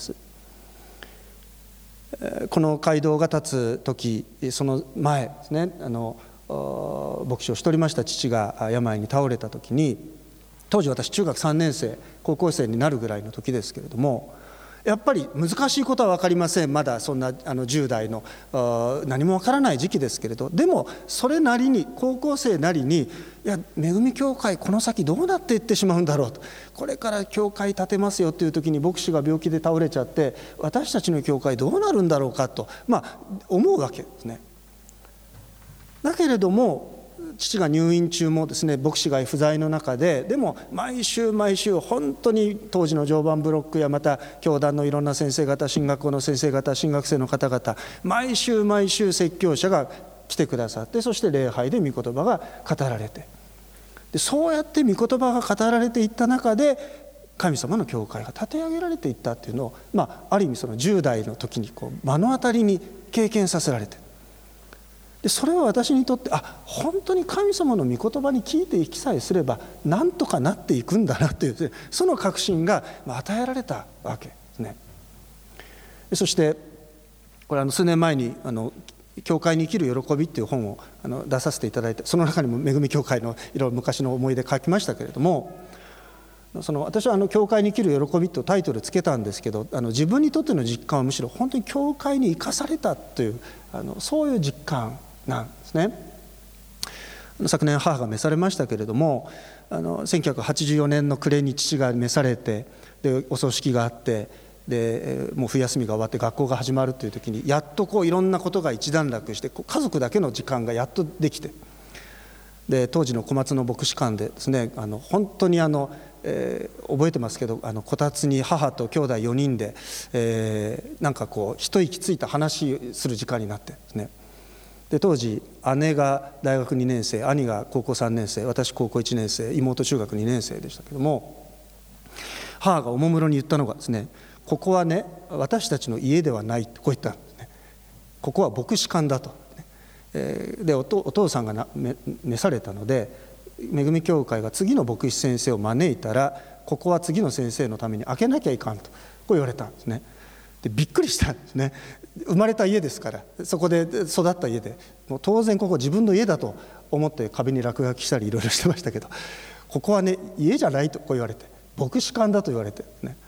この街道が立つ時、その前ですね、牧師をしておりました父が病に倒れた時に、当時私中学3年生高校生になるぐらいの時ですけれども、やっぱり難しいことは分かりません。まだそんな10代の何も分からない時期ですけれど、でもそれなりに高校生なりに、いや恵み教会この先どうなっていってしまうんだろうと、これから教会建てますよという時に牧師が病気で倒れちゃって、私たちの教会どうなるんだろうかと思うわけですね。だけれども父が入院中もですね、牧師が不在の中で、でも毎週毎週本当に当時の常磐ブロックやまた教団のいろんな先生方、進学校の先生方、進学生の方々、毎週毎週説教者が来てくださって、そして礼拝で御言葉が語られて、でそうやって御言葉が語られていった中で神様の教会が立て上げられていったっていうのを、ある意味その10代の時に目の当たりに経験させられて、でそれは私にとって本当に神様の御言葉に聞いていきさえすればなんとかなっていくんだなという、その確信が与えられたわけですね。そしてこれ数年前に教会に生きる喜びっていう本を出させていただいて、その中にも恵み教会のいろいろ昔の思い出書きましたけれども、私は教会に生きる喜びとタイトルつけたんですけど、自分にとっての実感はむしろ本当に教会に生かされたというそういう実感なんですね。昨年母が召されましたけれども、1984年の暮れに父が召されて、でお葬式があって、でもう冬休みが終わって学校が始まるという時に、やっといろんなことが一段落して、家族だけの時間がやっとできて、で当時の小松の牧師館でですね、本当に覚えてますけど、こたつに母と兄弟4人で、なんか一息ついた話する時間になってですね、で当時姉が大学2年生、兄が高校3年生、私高校1年生、妹中学2年生でしたけども、母がおもむろに言ったのがですね、ここはね私たちの家ではないとこう言ったんですね。ここは牧師館だと。でお父さんが召されたので、恵み教会が次の牧師先生を招いたら、ここは次の先生のために開けなきゃいかんとこう言われたんですね。でびっくりしたんですね。生まれた家ですから、そこで育った家で、もう当然ここ自分の家だと思って壁に落書きしたりいろいろしてましたけど、ここはね家じゃないとこう言われて、牧師館だと言われてね。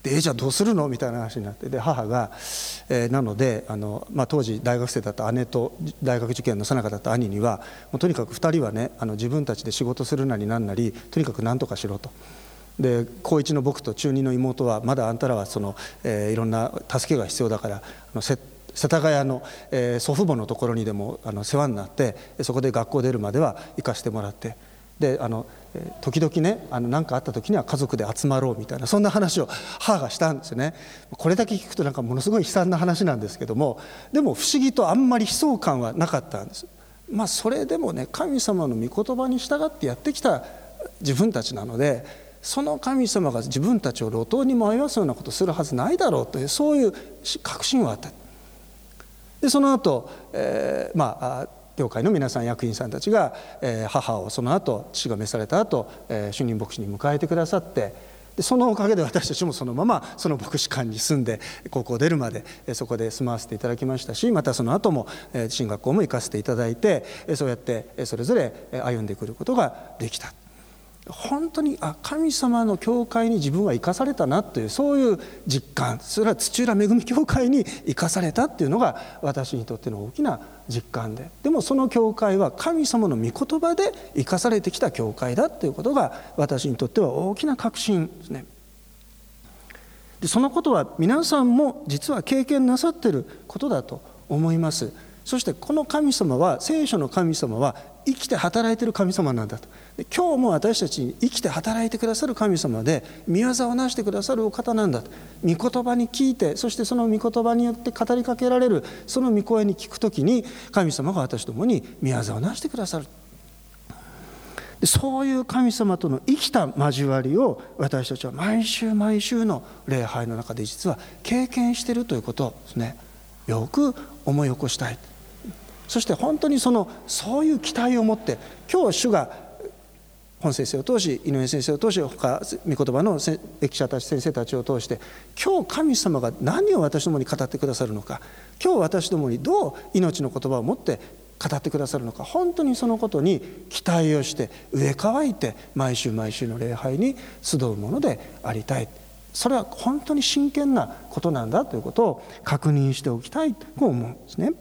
でじゃあどうするのみたいな話になって、で母が、なので当時大学生だった姉と大学受験の最中だった兄には、もうとにかく2人はね自分たちで仕事するなりなんなりとにかく何とかしろと。で高1の僕と中2の妹はまだあんたらはいろんな助けが必要だから世田谷の、祖父母のところにでも世話になって、そこで学校出るまでは行かせてもらって、で時々ね何かあった時には家族で集まろうみたいな、そんな話を母がしたんですよね。これだけ聞くとなんかものすごい悲惨な話なんですけども、でも不思議とあんまり悲壮感はなかったんです。それでもね神様の御言葉に従ってやってきた自分たちなので、その神様が自分たちを路頭に迷わすようなことをするはずないだろうという、そういう確信はあった。でその後、教会の皆さん役員さんたちが、母をその後父が召された後、主任牧師に迎えてくださって、でそのおかげで私たちもそのままその牧師館に住んで高校出るまでそこで住まわせていただきましたし、またその後も進学校も行かせていただいて、そうやってそれぞれ歩んでくることができた。本当に神様の教会に自分は生かされたなという、そういう実感、それは土浦恵み教会に生かされたっていうのが私にとっての大きな実感で、でもその教会は神様の御言葉で生かされてきた教会だということが私にとっては大きな確信ですね。でそのことは皆さんも実は経験なさっていることだと思います。そしてこの神様は、聖書の神様は生きて働いている神様なんだと。で今日も私たちに生きて働いてくださる神様で、御業をなしてくださるお方なんだと。御言葉に聞いて、そしてその御言葉によって語りかけられるその御声に聞くときに、神様が私と共に御業をなしてくださる。でそういう神様との生きた交わりを私たちは毎週毎週の礼拝の中で実は経験しているということですね。よく思い起こしたい。そして本当にそういう期待を持って、今日主が本先生を通し、井上先生を通し、他御言葉の歴者たち先生たちを通して、今日神様が何を私どもに語ってくださるのか、今日私どもにどう命の言葉を持って語ってくださるのか、本当にそのことに期待をして植え替えて毎週毎週の礼拝に集うものでありたい。それは本当に真剣なことなんだということを確認しておきたいと思うんですね。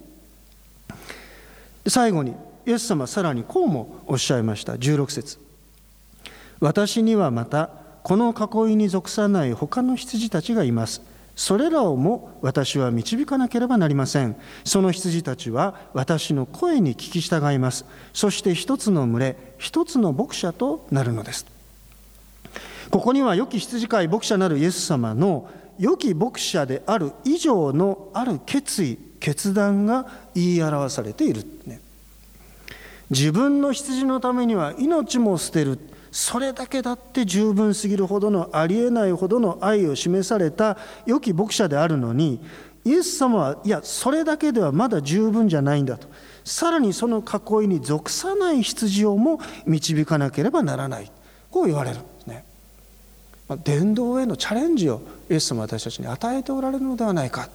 最後にイエス様はさらにこうもおっしゃいました。16節、私にはまたこの囲いに属さない他の羊たちがいます。それらをも私は導かなければなりません。その羊たちは私の声に聞き従います。そして一つの群れ、一つの牧者となるのです。ここには良き羊飼い牧者なるイエス様の良き牧者である以上のある決意、決断が言い表されている、自分の羊のためには命も捨てる、それだけだって十分すぎるほどの、ありえないほどの愛を示された良き牧者であるのに、イエス様はいやそれだけではまだ十分じゃないんだと、さらにその囲いに属さない羊をも導かなければならない、こう言われるんですね。伝道へのチャレンジをイエス様は私たちに与えておられるのではないか。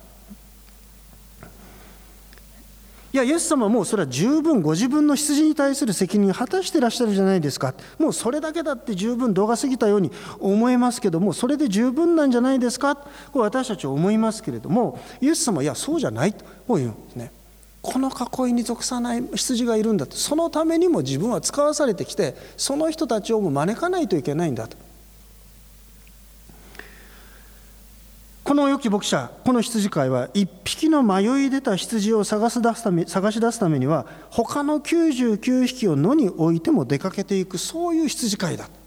いやイエス様はもうそれは十分ご自分の羊に対する責任を果たしていらっしゃるじゃないですか。もうそれだけだって十分度が過ぎたように思えますけども、それで十分なんじゃないですか、こう私たちは思いますけれども、イエス様はいやそうじゃないとこう言うんですね。この囲いに属さない羊がいるんだと、そのためにも自分は使わされてきて、その人たちをも招かないといけないんだと。この良き牧者、この羊飼いは一匹の迷い出た羊を探し出すためには他の99匹を野に置いても出かけていく、そういう羊飼いだ、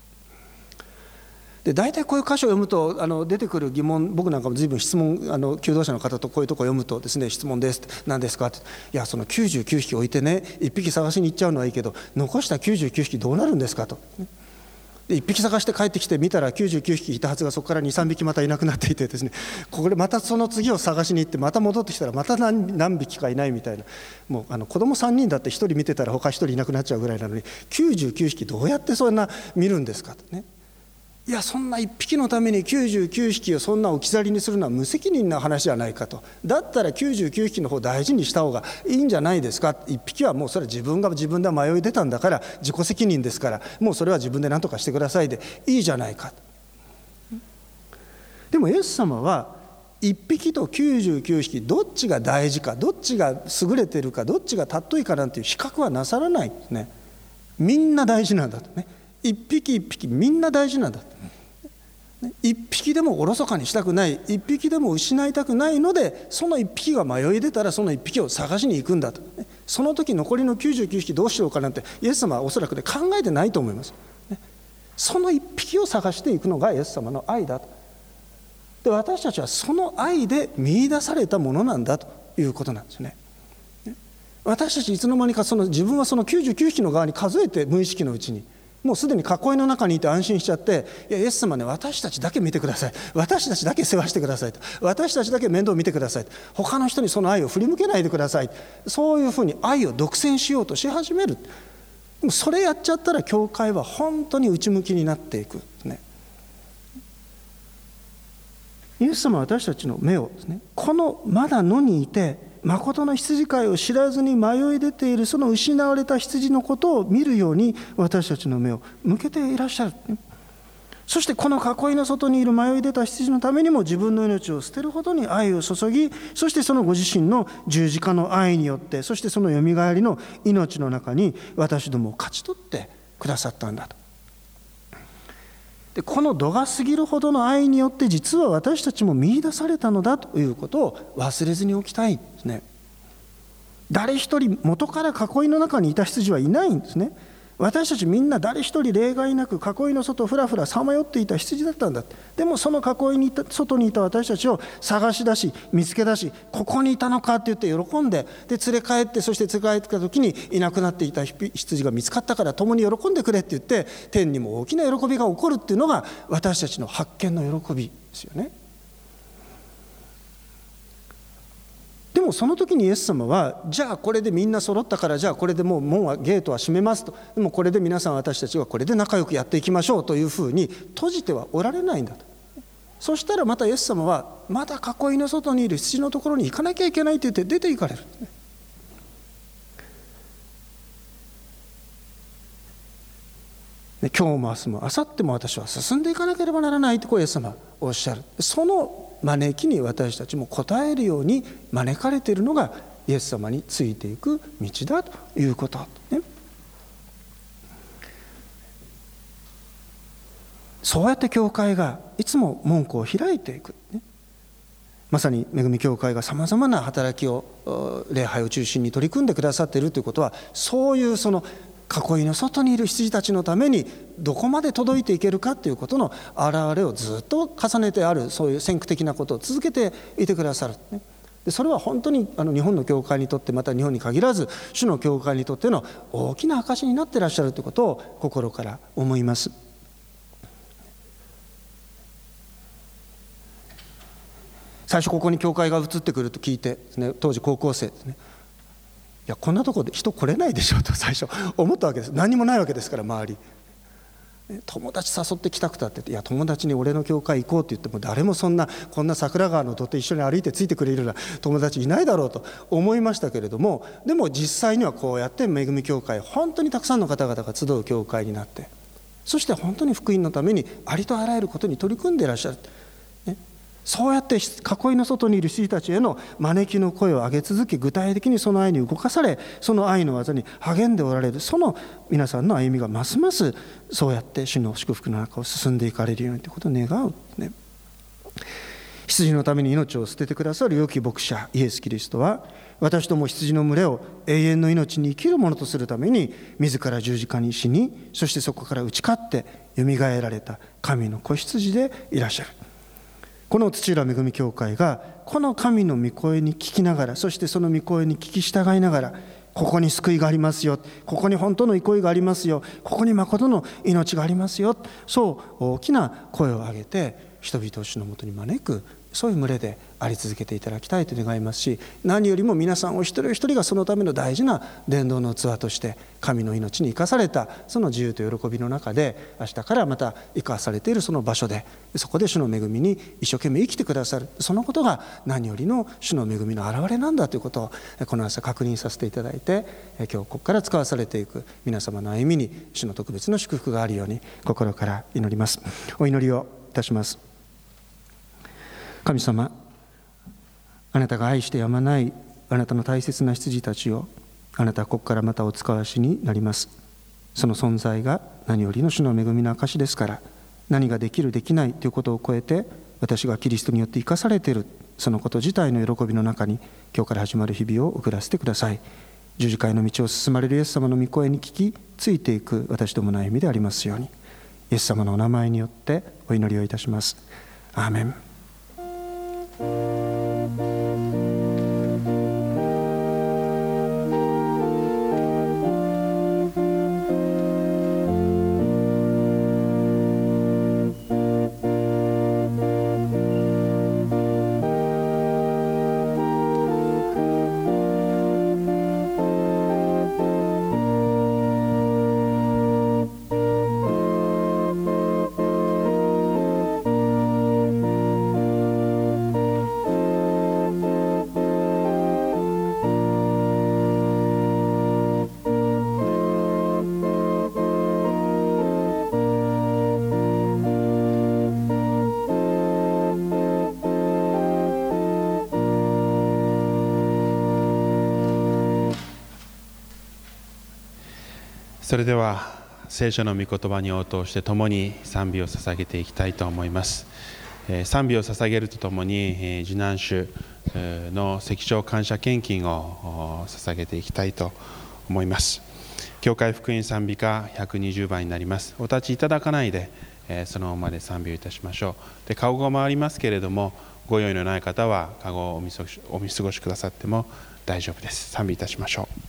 で大体こういう箇所を読むと出てくる疑問、僕なんかも随分質問求道者の方とこういうところを読むとですね、質問です何ですかって、いやその99匹置いてね1匹探しに行っちゃうのはいいけど、残した99匹どうなるんですかと。で1匹探して帰ってきて見たら99匹いたはずが、そこから2、3匹またいなくなっていてですね、これまたその次を探しに行ってまた戻ってきたらまた 何匹かいないみたいな、もう子供3人だって1人見てたら他1人いなくなっちゃうぐらいなのに、99匹どうやってそんな見るんですかとね。いやそんな1匹のために99匹をそんな置き去りにするのは無責任な話じゃないかと。だったら99匹の方大事にした方がいいんじゃないですか。1匹はもうそれは自分で迷い出たんだから自己責任ですから、もうそれは自分で何とかしてくださいでいいじゃないか。 でもイエス様は1匹と99匹どっちが大事か、どっちが優れているか、どっちが尊いかなんていう比較はなさらないんですね。みんな大事なんだとね。一匹一匹みんな大事なんだと。一匹でもおろそかにしたくない、一匹でも失いたくないので、その一匹が迷い出たらその一匹を探しに行くんだと。その時残りの99匹どうしようかなんてイエス様はおそらく考えてないと思います。その一匹を探していくのがイエス様の愛だと。で、私たちはその愛で見出されたものなんだということなんですね。私たちいつの間にか自分はその99匹の側に数えて、無意識のうちにもうすでに囲いの中にいて安心しちゃって、いやイエス様ね、私たちだけ見てください、私たちだけ世話してくださいと、私たちだけ面倒見てくださいと、他の人にその愛を振り向けないでください、そういうふうに愛を独占しようとし始める。でもそれやっちゃったら教会は本当に内向きになっていくね。イエス様は私たちの目をですね、このまだ野にいて誠の羊飼いを知らずに迷い出ているその失われた羊のことを見るように私たちの目を向けていらっしゃる。そしてこの囲いの外にいる迷い出た羊のためにも自分の命を捨てるほどに愛を注ぎ、そしてそのご自身の十字架の愛によって、そしてそのよみがえりの命の中に私どもを勝ち取ってくださったんだと。で、この度が過ぎるほどの愛によって実は私たちも見出されたのだということを忘れずにおきたいんですね。誰一人元から囲いの中にいた羊はいないんですね。私たちみんな誰一人例外なく囲いの外ふらふらさまよっていた羊だったんだ。でもその囲いに外にいた私たちを探し出し見つけ出し、ここにいたのかって言って喜んで、で連れ帰って、そして連れ帰った時にいなくなっていた羊が見つかったから共に喜んでくれって言って、天にも大きな喜びが起こるっていうのが私たちの発見の喜びですよね。でもその時にイエス様は、じゃあこれでみんな揃ったから、じゃあこれでもう門はゲートは閉めますと、でもこれで皆さん私たちはこれで仲良くやっていきましょうというふうに閉じてはおられないんだと。そしたらまたイエス様は、また囲いの外にいる羊のところに行かなきゃいけないと言って出て行かれる。今日も明日も明後日も私は進んでいかなければならないとイエス様はおっしゃる。その招きに私たちも応えるように招かれているのがイエス様についていく道だということね。そうやって教会がいつも門戸を開いていく、ね、まさに恵み教会がさまざまな働きを礼拝を中心に取り組んでくださっているということは、そういうその囲いの外にいる羊たちのためにどこまで届いていけるかということの表れをずっと重ねてある、そういう先駆的なことを続けていてくださる。でそれは本当に日本の教会にとって、また日本に限らず主の教会にとっての大きな証になっていらっしゃるということを心から思います。最初ここに教会が移ってくると聞いてですね、当時高校生ですね、いやこんなところで人来れないでしょうと最初思ったわけです。何もないわけですから周り。友達誘ってきたくたって言って、いや友達に俺の教会行こうって言っても誰もこんな桜川の土手一緒に歩いてついてくれるような友達いないだろうと思いましたけれども、でも実際にはこうやって恵み教会、本当にたくさんの方々が集う教会になって、そして本当に福音のためにありとあらゆることに取り組んでいらっしゃる。そうやって囲いの外にいる羊たちへの招きの声を上げ続け、具体的にその愛に動かされ、その愛の技に励んでおられる、その皆さんの歩みがますますそうやって主の祝福の中を進んでいかれるようにということを願う、ね、羊のために命を捨ててくださる良き牧者イエス・キリストは、私ども羊の群れを永遠の命に生きるものとするために自ら十字架に死に、そしてそこから打ち勝ってよみがえられた神の子羊でいらっしゃる。この土浦恵み教会がこの神の御声に聞きながら、そしてその御声に聞き従いながら、ここに救いがありますよ、ここに本当の憩いがありますよ、ここに誠の命がありますよ、そう大きな声を上げて人々を主のもとに招く、そういう群れであり続けていただきたいと願いますし、何よりも皆さんお一人お一人がそのための大事な伝道の器として神の命に生かされたその自由と喜びの中で、明日からまた生かされているその場所で、そこで主の恵みに一生懸命生きてくださる、そのことが何よりの主の恵みの表れなんだということをこの朝確認させていただいて、今日ここから使わされていく皆様の歩みに主の特別の祝福があるように心から祈ります。お祈りをいたします。 神様、あなたが愛してやまないあなたの大切な羊たちをあなたはここからまたお使わしになります。その存在が何よりの主の恵みの証ですから、何ができるできないということを超えて、私がキリストによって生かされている、そのこと自体の喜びの中に今日から始まる日々を送らせてください。十字架への道を進まれるイエス様の御声に聞きついていく私どもの歩みでありますように、イエス様のお名前によってお祈りをいたします。アーメン。 それでは聖書の御言葉に応答して共に賛美を捧げていきたいと思います。賛美を捧げるとともに受難主の石章感謝献金を捧げていきたいと思います。教会福音賛美歌120番になります。お立ちいただかないでそのままで賛美をいたしましょう。で、カゴが回りますけれども、ご用意のない方はカゴをお見過ごしくださっても大丈夫です。賛美いたしましょう。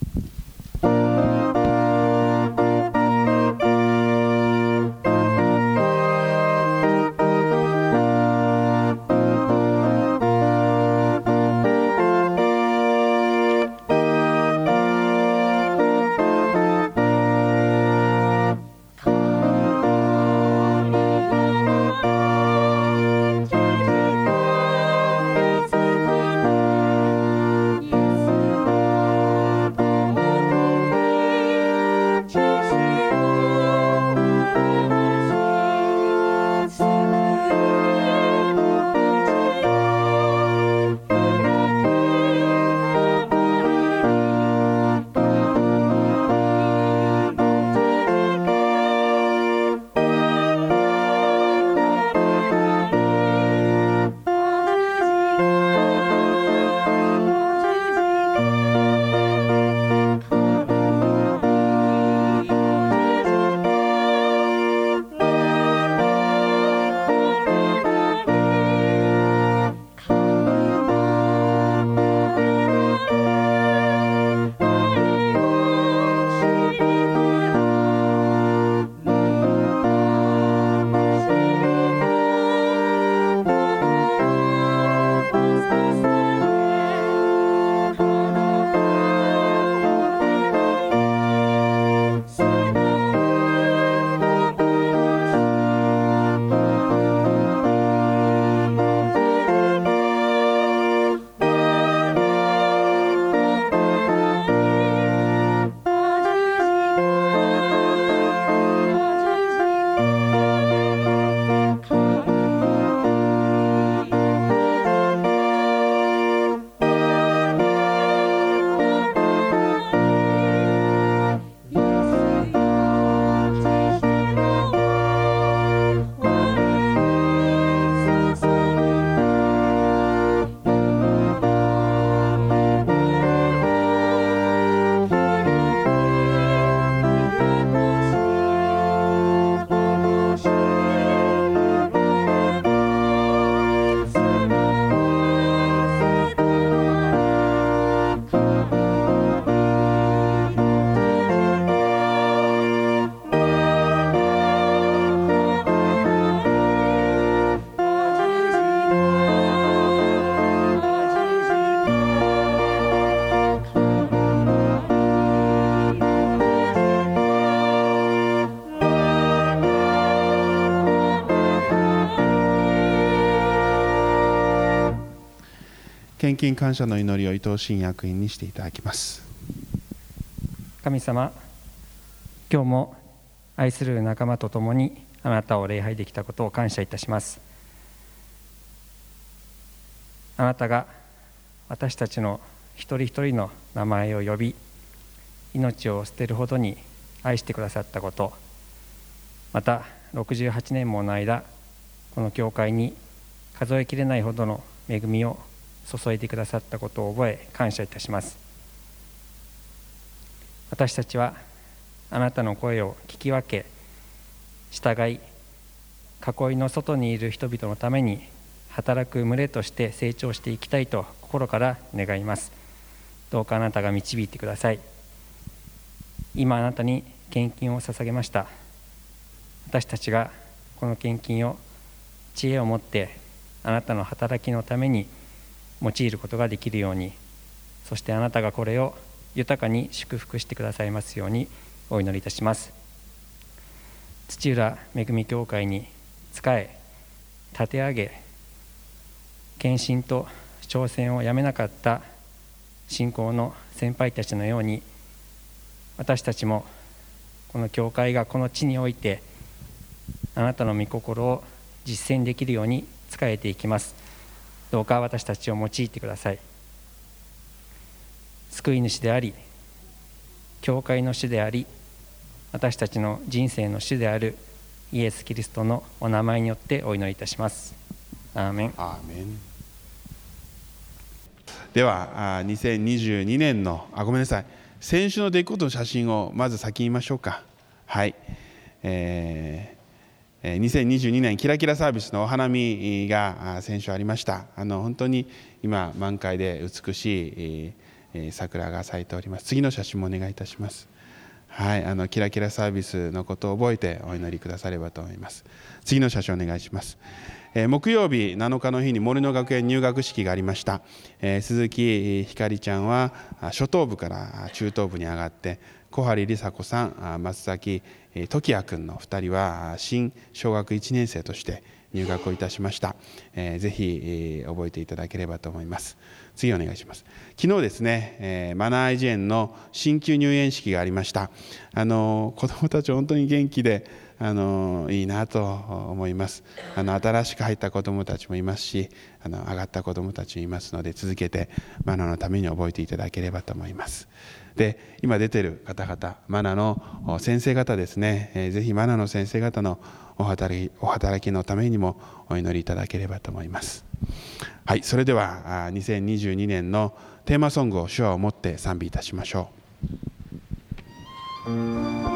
献金感謝の祈りを伊藤真役員にしていただきます。 神様、今日も愛する仲間と共にあなたを礼拝できたことを感謝いたします。 あなたが私たちの一人一人の名前を呼び、命を捨てるほどに愛してくださったこと、また68年もの間、この教会に数えきれないほどの恵みを注いでくださったことを覚え、感謝いたします。私たちはあなたの声を聞き分け、従い、囲いの外にいる人々のために働く群れとして成長していきたいと心から願います。どうかあなたが導いてください。今あなたに献金を捧げました。私たちがこの献金を知恵を持ってあなたの働きのために用いることができるように、そしてあなたがこれを豊かに祝福してくださいますようにお祈りいたします。土浦恵み教会に仕え、立て上げ、献身と挑戦をやめなかった信仰の先輩たちのように、私たちもこの教会がこの地においてあなたの御心を実践できるように仕えていきます。どうか私たちを用いてください。救い主であり、教会の主であり、私たちの人生の主であるイエス・キリストのお名前によってお祈りいたします。アーメン。 アーメン。では2022年のごめんなさい、先週の出来事の写真をまず先に見ましょうか。はい、2022年キラキラサービスのお花見が先週ありました。本当に今満開で美しい桜が咲いております。次の写真もお願いいたします。はい、キラキラサービスのことを覚えてお祈りくださればと思います。次の写真お願いします。木曜日7日の日に森の学園入学式がありました。鈴木ひかりちゃんは初等部から中等部に上がって、小針梨紗子さん、松崎時也君の2人は新小学1年生として入学をいたしました。ぜひ覚えていただければと思います。次お願いします。昨日ですね、マナー愛知園の新旧入園式がありました。子どもたち本当に元気でいいなと思います。新しく入った子どもたちもいますし、上がった子どもたちもいますので、続けてマナのために覚えていただければと思います。で、今出てる方々、マナの先生方ですね、ぜひマナの先生方のお働きのためにもお祈りいただければと思います。はい、それでは2022年のテーマソングを手話を持って賛美いたしましょう。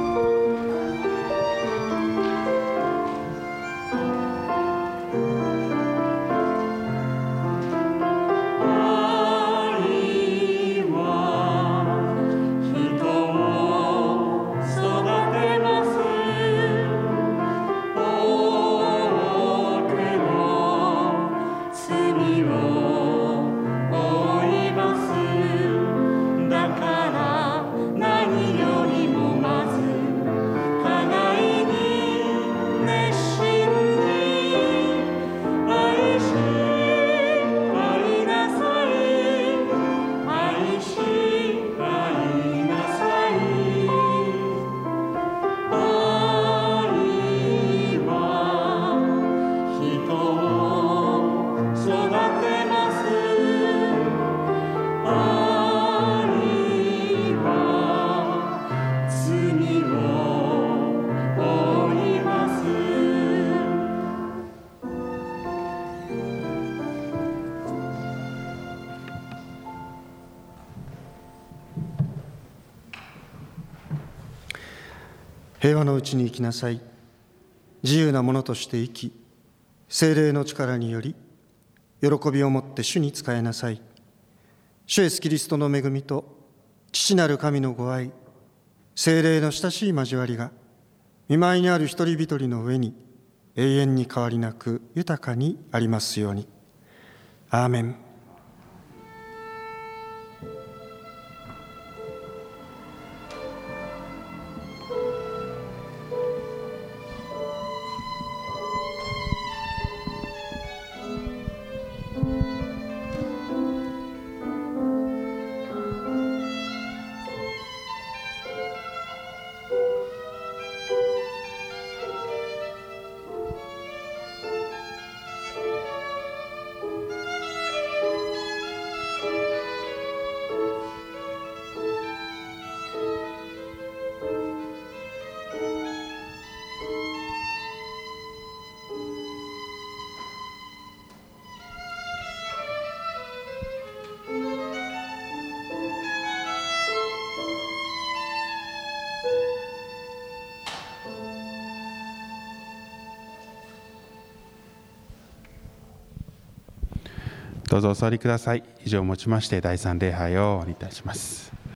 平和のうちに生きなさい。自由なものとして生き、聖霊の力により喜びをもって主に仕えなさい。主イエスキリストの恵みと父なる神のご愛、聖霊の親しい交わりが御前にある一人一人の上に永遠に変わりなく豊かにありますように。アーメン。 どうぞお座りください。以上をもちまして第3礼拝を終わりいたします。